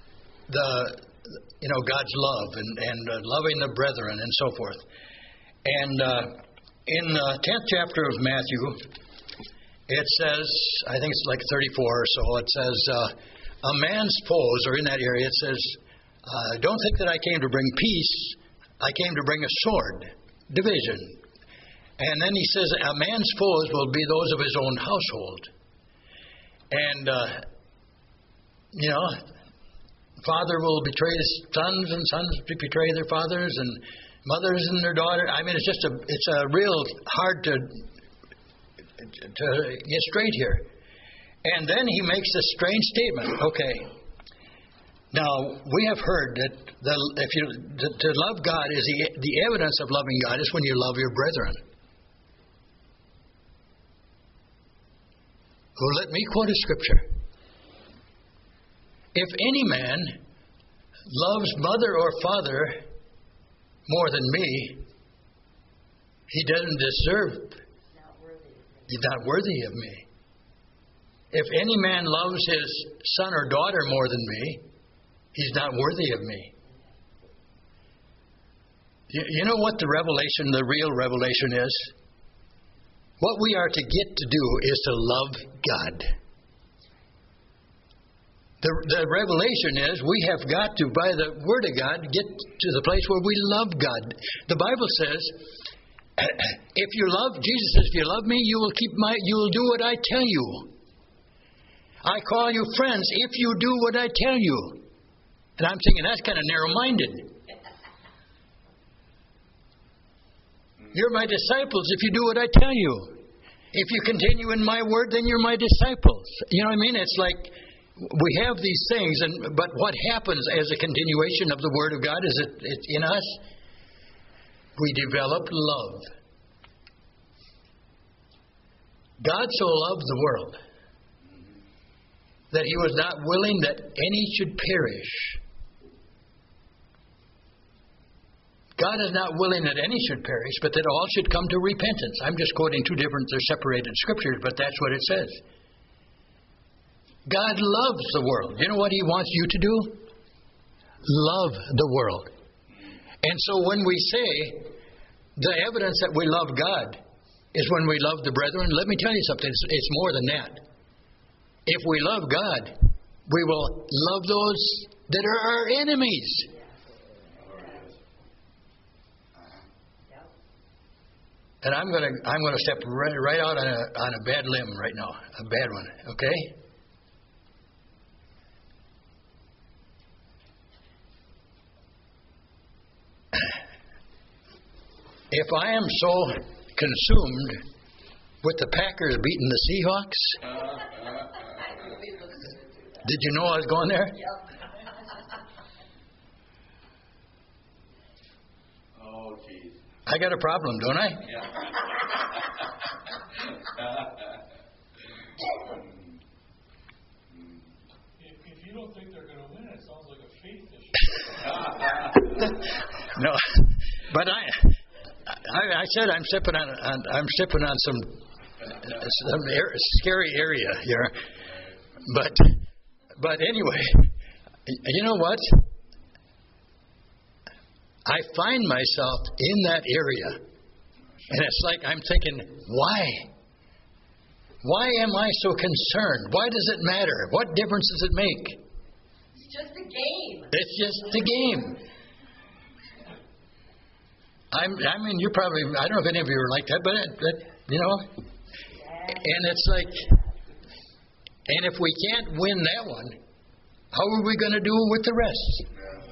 God's love and loving the brethren and so forth. And in the 10th chapter of Matthew, it says, I think it's like 34 or so, it says, a man's foes, or in that area, it says, don't think that I came to bring peace, I came to bring a sword, division. And then he says, a man's foes will be those of his own household. And, father will betray his sons, and sons betray their fathers, and mothers and their daughters. I mean, it's a real hard to get straight here. And then he makes a strange statement. Okay, now we have heard that to love God is the evidence of loving God is when you love your brethren. Well, let me quote a scripture. If any man loves mother or father more than me, he doesn't deserve. He's not worthy of me. If any man loves his son or daughter more than me, he's not worthy of me. You know what the real revelation is? What we are to get to do is to love God. The revelation is we have got to, by the Word of God, get to the place where we love God. The Bible says, if you love, Jesus says, if you love me, you will do what I tell you. I call you friends if you do what I tell you. And I'm thinking that's kind of narrow-minded. You're my disciples if you do what I tell you. If you continue in my word, then you're my disciples. You know what I mean? It's like we have these things, but what happens as a continuation of the Word of God is it's in us. We develop love. God so loved the world that He was not willing that any should perish. God is not willing that any should perish, but that all should come to repentance. I'm just quoting they're separated scriptures, but that's what it says. God loves the world. You know what He wants you to do? Love the world. And so when we say the evidence that we love God is when we love the brethren, let me tell you something. It's more than that. If we love God, we will love those that are our enemies. And I'm going to step right out on a bad limb right now, a bad one. Okay. If I am so consumed with the Packers beating the Seahawks, did you know I was going there? Oh, geez. I got a problem, don't I? If you don't think they're going to win, it sounds like a faith issue. No, but I said I'm stepping on some scary area here. But anyway, you know what? I find myself in that area, and it's like I'm thinking, why? Why am I so concerned? Why does it matter? What difference does it make? It's just a game. It's just a game. I mean, you probably, I don't know if any of you are like that, but You know? And it's like, and if we can't win that one, how are we going to do with the rest?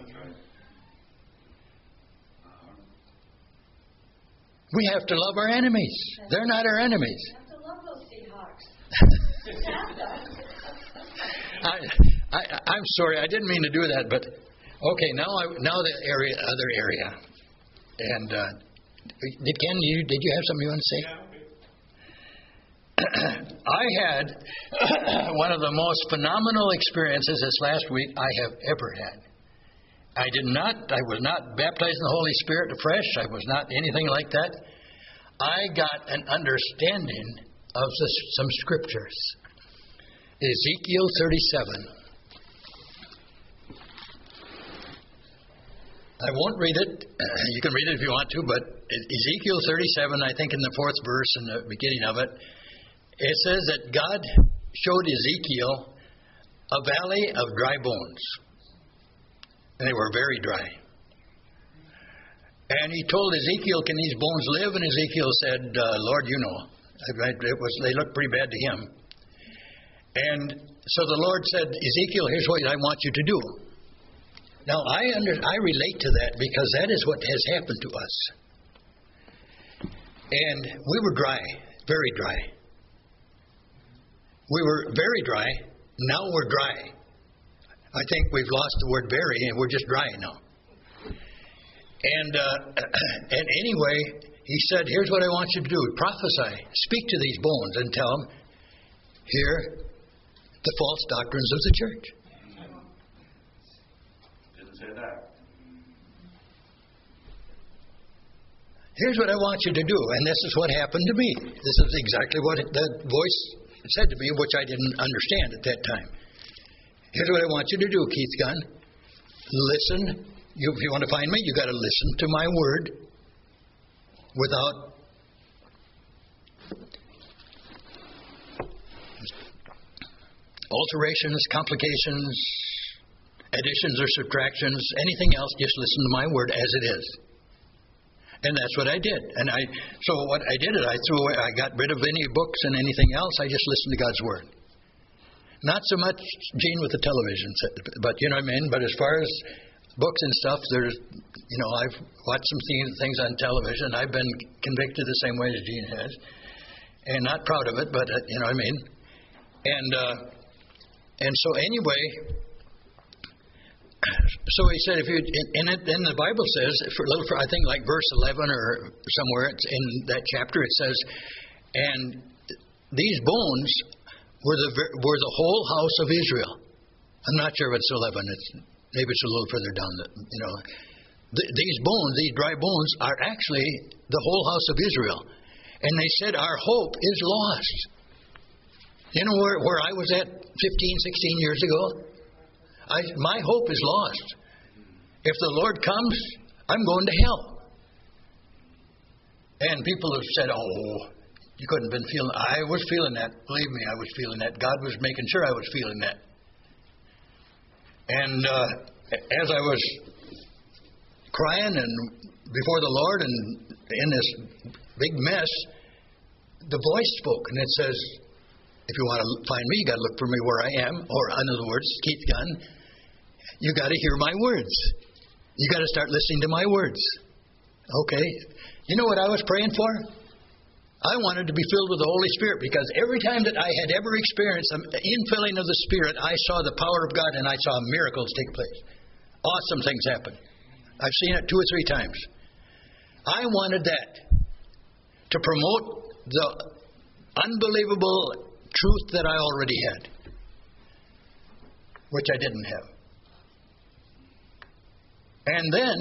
We have to love our enemies. They're not our enemies. You have to love those Seahawks. I'm sorry, I didn't mean to do that, but okay. Now the other area, and did you have something you want to say? I had one of the most phenomenal experiences this last week I have ever had. I was not baptized in the Holy Spirit afresh. I was not anything like that. I got an understanding of some scriptures. Ezekiel 37. I won't read it. You can read it if you want to, but Ezekiel 37, I think in the 4th verse in the beginning of it, it says that God showed Ezekiel a valley of dry bones. And they were very dry. And he told Ezekiel, can these bones live? And Ezekiel said, Lord, you know. They looked pretty bad to him. And so the Lord said, Ezekiel, here's what I want you to do. Now, I relate to that because that is what has happened to us. And we were dry, very dry. We were very dry. Now we're dry. I think we've lost the word very, and we're just dry now. And anyway, he said, here's what I want you to do. Prophesy. Speak to these bones and tell them, hear the false doctrines of the church. Didn't say that. Here's what I want you to do. And this is what happened to me. This is exactly what the voice said to me, which I didn't understand at that time. Here's what I want you to do, Keith Gunn. Listen. If you want to find me, you got to listen to my word without alterations, complications, additions or subtractions, anything else. Just listen to my word as it is. And that's what I did. And so what I did is I got rid of any books and anything else. I just listened to God's word. Not so much Gene with the television, but you know what I mean. But as far as books and stuff, I've watched some things on television. I've been convicted the same way as Gene has, and not proud of it, but you know what I mean. And so anyway, so he said, if you and the Bible says I think like verse 11 or somewhere it's in that chapter, it says, and these bones were the whole house of Israel. I'm not sure if it's 11. Maybe it's a little further down. These bones, these dry bones, are actually the whole house of Israel. And they said, our hope is lost. You know where I was at 15, 16 years ago? My hope is lost. If the Lord comes, I'm going to hell. And people have said, oh, you couldn't have been feeling. I was feeling that. Believe me, I was feeling that. God was making sure I was feeling that. And as I was crying and before the Lord and in this big mess, the voice spoke, and it says, if you want to find me, you got to look for me where I am. Or in other words, Keith Gunn, you got to hear my words. You got to start listening to my words. Okay. You know what I was praying for? I wanted to be filled with the Holy Spirit, because every time that I had ever experienced an infilling of the Spirit, I saw the power of God and I saw miracles take place. Awesome things happen. I've seen it 2 or 3 times. I wanted that to promote the unbelievable truth that I already had, which I didn't have. And then,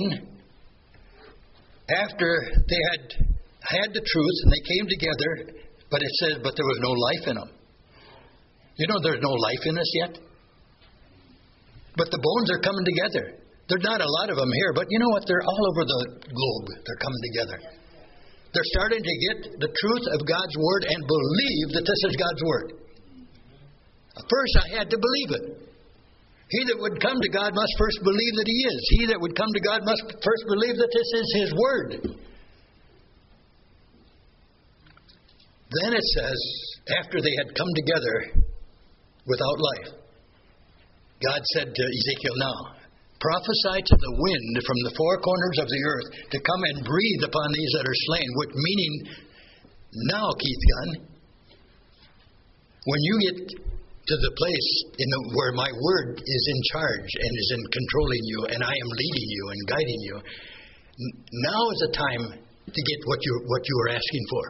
after they had the truth and they came together, but it says, but there was no life in them. You know, there's no life in us yet. But the bones are coming together. There's not a lot of them here, but you know what? They're all over the globe. They're coming together. They're starting to get the truth of God's Word and believe that this is God's Word. First, I had to believe it. He that would come to God must first believe that He is. He that would come to God must first believe that this is His Word. Then it says, after they had come together without life, God said to Ezekiel, now, prophesy to the wind from the four corners of the earth to come and breathe upon these that are slain, which meaning, now, Keith Gunn, when you get to the place where my word is in charge and is in controlling you, and I am leading you and guiding you, now is the time to get what you are asking for.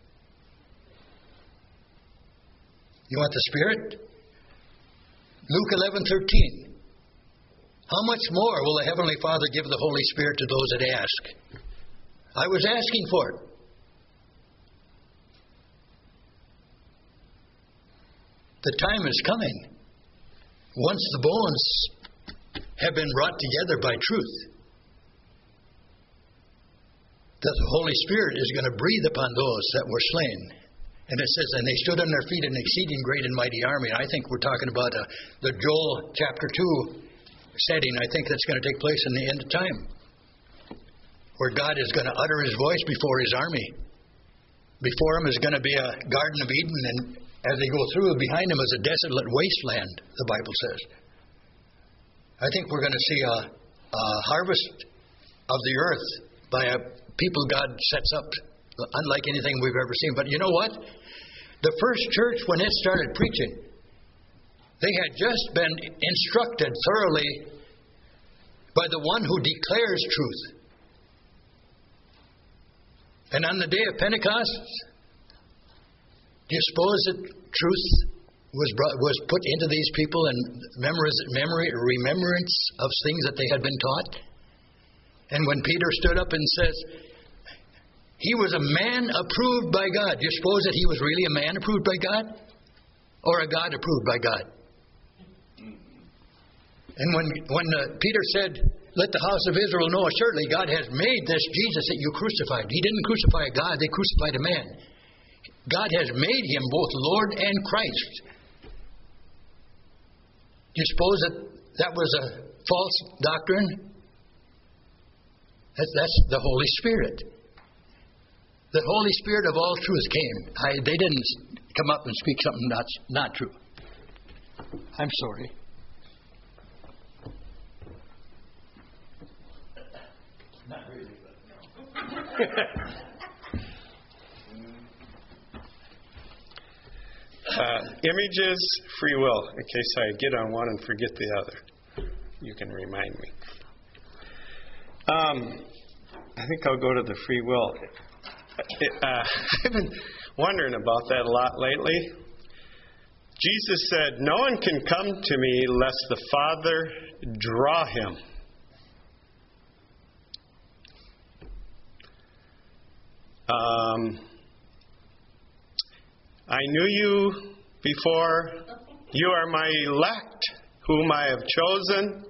You want the Spirit? Luke 11:13. How much more will the Heavenly Father give the Holy Spirit to those that ask? I was asking for it. The time is coming. Once the bones have been brought together by truth, that the Holy Spirit is going to breathe upon those that were slain. And it says, and they stood on their feet an exceeding great and mighty army. And I think we're talking about the Joel chapter 2 setting. I think that's going to take place in the end of time, where God is going to utter His voice before His army. Before Him is going to be a Garden of Eden, and as they go through, behind Him is a desolate wasteland, the Bible says. I think we're going to see a harvest of the earth by a people God sets up unlike anything we've ever seen. But you know what? The first church, when it started preaching, they had just been instructed thoroughly by the one who declares truth. And on the day of Pentecost, do you suppose that truth was put into these people and remembrance of things that they had been taught? And when Peter stood up and says, he was a man approved by God. Do you suppose that he was really a man approved by God? Or a God approved by God? And when Peter said, let the house of Israel know, certainly God has made this Jesus that you crucified. He didn't crucify a God, they crucified a man. God has made Him both Lord and Christ. Do you suppose that was a false doctrine? That's the Holy Spirit. The Holy Spirit of all truth came. They didn't come up and speak something that's not true. I'm sorry. Not really, but Images, free will. In case I get on one and forget the other, you can remind me. I think I'll go to the free will. I've been wondering about that a lot lately. Jesus said, no one can come to me lest the Father draw him. I knew you before. You are my elect, whom I have chosen.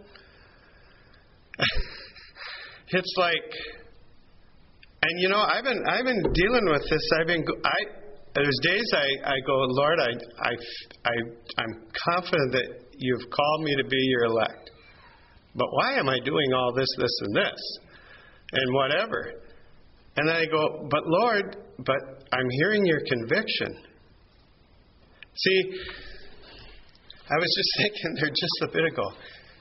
It's like, and you know, I've been dealing with this. There's days I go, Lord, I'm confident that you've called me to be your elect. But why am I doing all this, and this, and whatever? And then I go, but Lord, I'm hearing your conviction. See, I was just thinking there just a bit ago.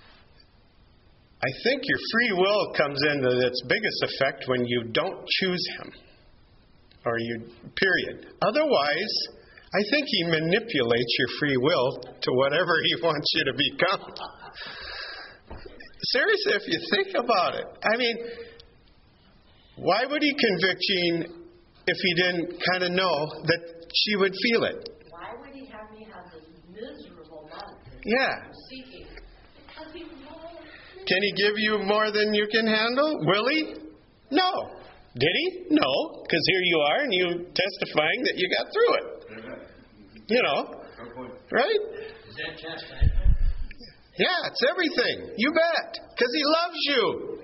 I think your free will comes into its biggest effect when you don't choose Him. Or period. Otherwise, I think He manipulates your free will to whatever He wants you to become. Seriously, if you think about it. I mean, why would He convict Jean if He didn't kind of know that she would feel it? Why would He have me have this miserable life? Yeah. Seeking? Because He knows. Can He give you more than you can handle? Will He? No. Did He? No. Because here you are and you testifying that you got through it. You know. Right? Is that chastisement? Yeah, it's everything. You bet. Because He loves you.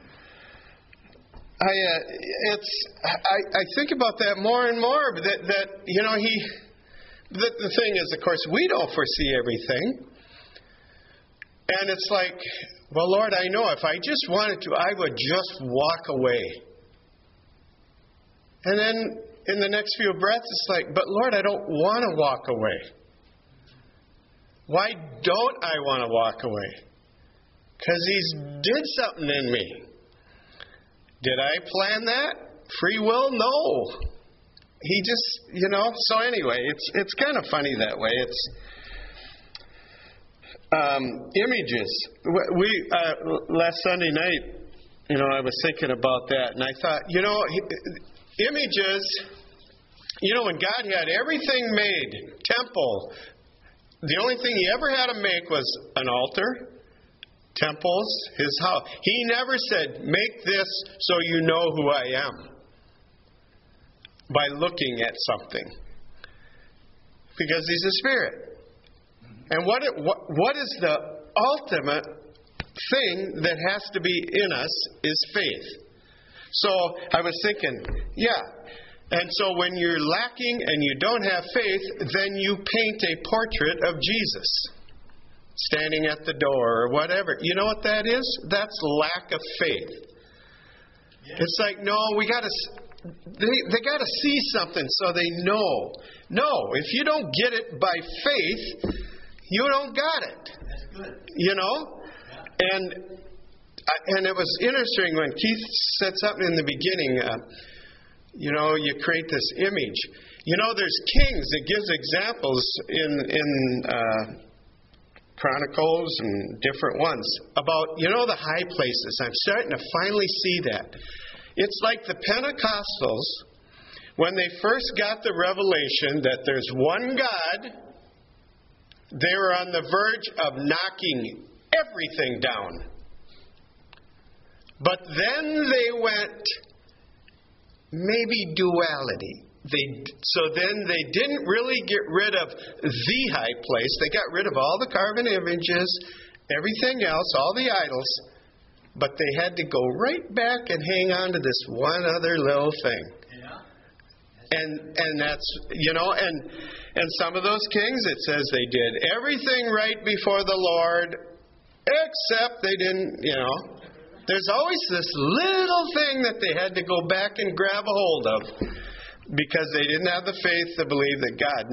I think about that more and more. That you know, the thing is, of course, we don't foresee everything. And it's like, well, Lord, I know if I just wanted to, I would just walk away. And then in the next few breaths, it's like, but Lord, I don't want to walk away. Why don't I want to walk away? Because He's did something in me. Did I plan that? Free will? No. He just, so anyway, it's kind of funny that way. It's images. We last Sunday night, I was thinking about that, and I thought, images, when God had everything made, temple, the only thing He ever had to make was an altar, temples, His house. He never said, make this so you know who I am by looking at something. Because He's a spirit. And what is the ultimate thing that has to be in us is faith. So I was thinking, and so when you're lacking and you don't have faith, then you paint a portrait of Jesus standing at the door or whatever. You know what that is? That's lack of faith. Yeah. It's like, no, we got to. They got to see something so they know. No, if you don't get it by faith, you don't got it. That's good. Yeah. And it was interesting when Keith said something in the beginning. You create this image. There's kings. It gives examples in Chronicles and different ones about, the high places. I'm starting to finally see that. It's like the Pentecostals, when they first got the revelation that there's one God, they were on the verge of knocking everything down. But then they went, maybe duality. So then they didn't really get rid of the high place. They got rid of all the carven images, everything else, all the idols. But they had to go right back and hang on to this one other little thing. Yeah. And that's, and some of those kings, it says they did everything right before the Lord, except they didn't, There's always this little thing that they had to go back and grab a hold of because they didn't have the faith to believe that God.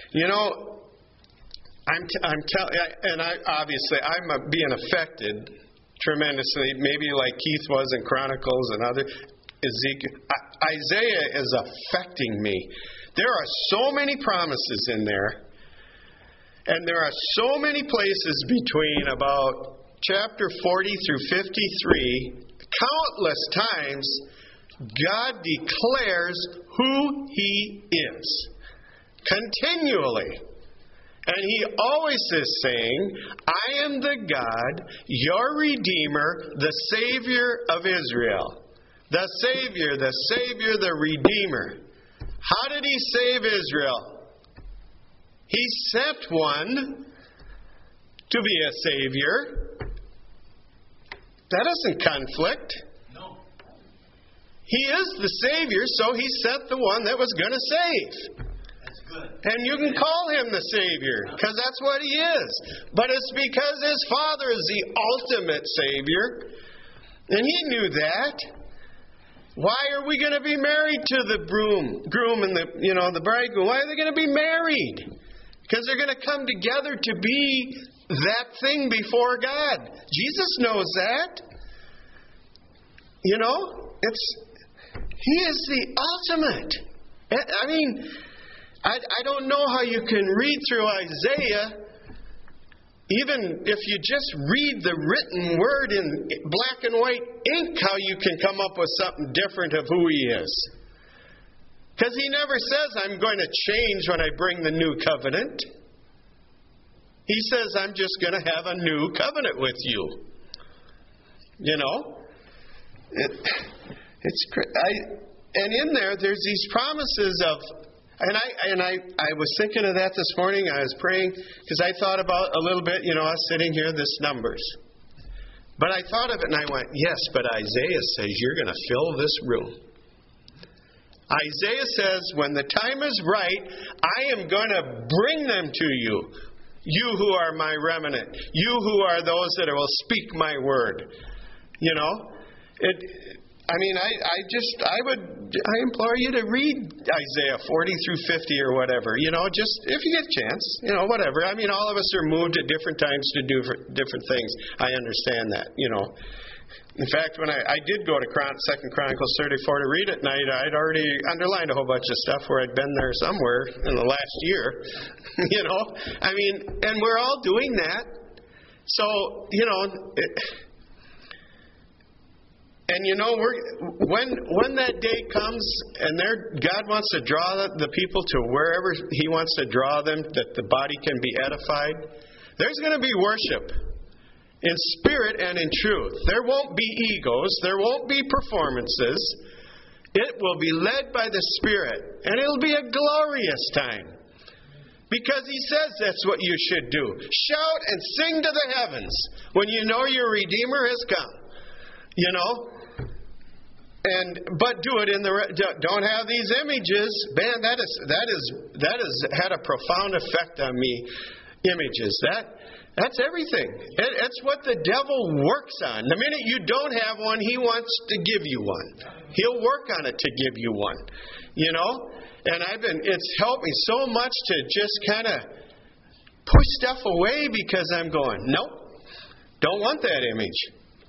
I'm being affected tremendously, maybe like Keith was in Chronicles and other Ezekiel. Isaiah is affecting me. There are so many promises in there, and there are so many places between about chapter 40 through 53, countless times, God declares who He is. Continually. And He always is saying, I am the God, your Redeemer, the Savior of Israel. The Savior, the Redeemer. How did He save Israel? He sent one to be a Savior. That doesn't conflict. No. He is the Savior, so He sent the one that was going to save. That's good. And you can call Him the Savior, because that's what He is. But it's because His Father is the ultimate Savior. And He knew that. Why are we going to be married to the groom and the bridegroom? Why are they going to be married? Because they're going to come together to be that thing before God. Jesus knows that. He is the ultimate. I mean, I don't know how you can read through Isaiah, even if you just read the written word in black and white ink, how you can come up with something different of who He is. Because He never says, I'm going to change when I bring the new covenant. He says, I'm just going to have a new covenant with you. And in there's these promises of, and I was thinking of that this morning. I was praying because I thought about a little bit, us sitting here, this Numbers. But I thought of it and I went, yes, but Isaiah says you're going to fill this room. Isaiah says, when the time is right, I am going to bring them to you. You who are my remnant. You who are those that will speak my word. I implore you to read Isaiah 40 through 50 or whatever, just if you get a chance, whatever. All of us are moved at different times to do different things. I understand that, In fact, when I did go to 2 Chronicles 34 to read it, and I'd already underlined a whole bunch of stuff where I'd been there somewhere in the last year, and we're all doing that. So, when that day comes and God wants to draw the people to wherever He wants to draw them, that the body can be edified, there's going to be worship in spirit and in truth. There won't be egos. There won't be performances. It will be led by the Spirit, and it'll be a glorious time. Because He says that's what you should do. Shout and sing to the heavens when you know your Redeemer has come. But do it in don't have these images. Man, that has had a profound effect on me. Images. That's everything. It's what the devil works on. The minute you don't have one, he wants to give you one. He'll work on it to give you one. And it's helped me so much to just kind of push stuff away because I'm going, nope, don't want that image.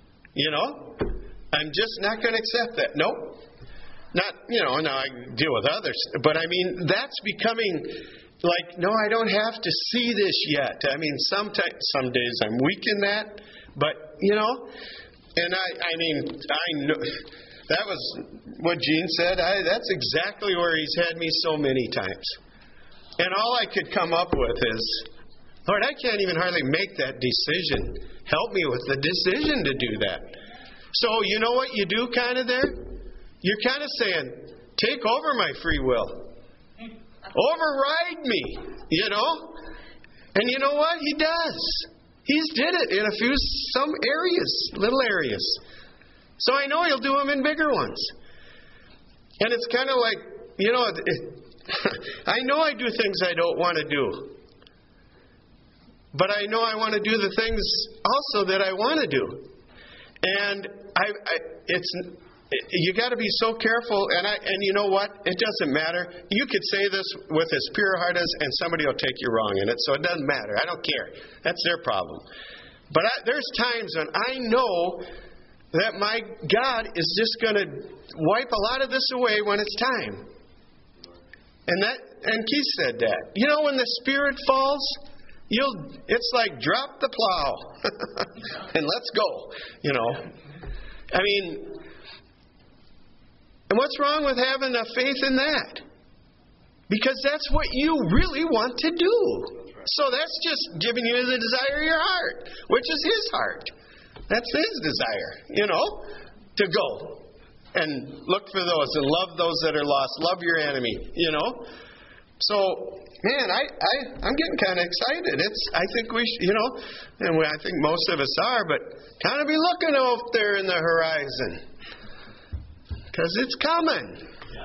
I'm just not going to accept that. Nope. Not, now I deal with others. But that's becoming like, no, I don't have to see this yet. Some days I'm weak in that. But, and I know that was what Gene said. That's exactly where he's had me so many times. And all I could come up with is, Lord, I can't even hardly make that decision. Help me with the decision to do that. So, you know what you do kind of there? You're kind of saying, take over my free will. Override me, And you know what? He does. He's did it in some areas, little areas. So I know He'll do them in bigger ones. And it's kind of like, I know I do things I don't want to do. But I know I want to do the things also that I want to do. And you got to be so careful, and you know what? It doesn't matter. You could say this with as pure a heart as, and somebody will take you wrong in it, so it doesn't matter. I don't care. That's their problem. But there's times when I know that my God is just going to wipe a lot of this away when it's time. And Keith said that. When the Spirit falls, it's like drop the plow and let's go. And what's wrong with having a faith in that? Because that's what you really want to do. So that's just giving you the desire of your heart, which is His heart. That's His desire, to go and look for those and love those that are lost. Love your enemy, So, man, I'm getting kind of excited. I think we should, and I think most of us are, but kind of be looking out there in the horizon. Because it's coming.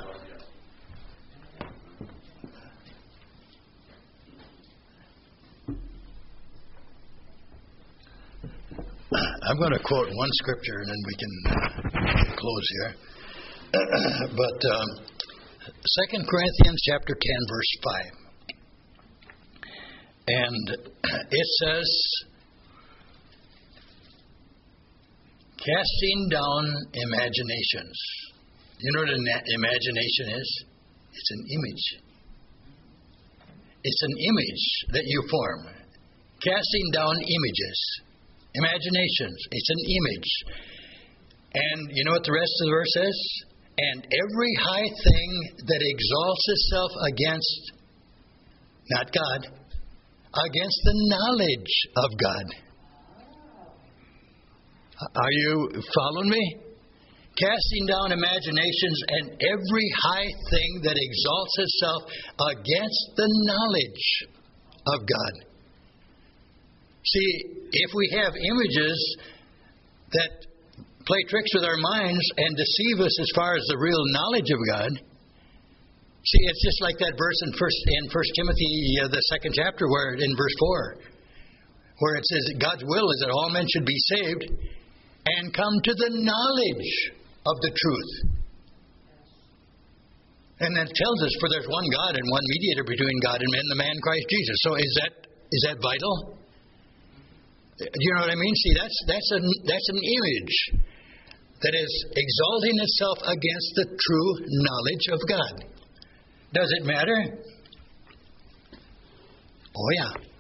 I'm going to quote one scripture and then we can close here. But 2 Corinthians chapter 10, verse 5. And it says, casting down imaginations. You know what an imagination is? It's an image. It's an image that you form. Casting down images. Imaginations. It's an image. And you know what the rest of the verse says? And every high thing that exalts itself against, not God, against the knowledge of God. Are you following me? Casting down imaginations and every high thing that exalts itself against the knowledge of God. See, if we have images that play tricks with our minds and deceive us as far as the real knowledge of God, see, it's just like that verse in 1 Timothy, the 2nd chapter, where in verse 4, where it says God's will is that all men should be saved and come to the knowledge of the truth. And that tells us, for there's one God and one mediator between God and men, the man Christ Jesus. So is that vital? Do you know what I mean? See, that's an image that is exalting itself against the true knowledge of God. Does it matter? Oh yeah.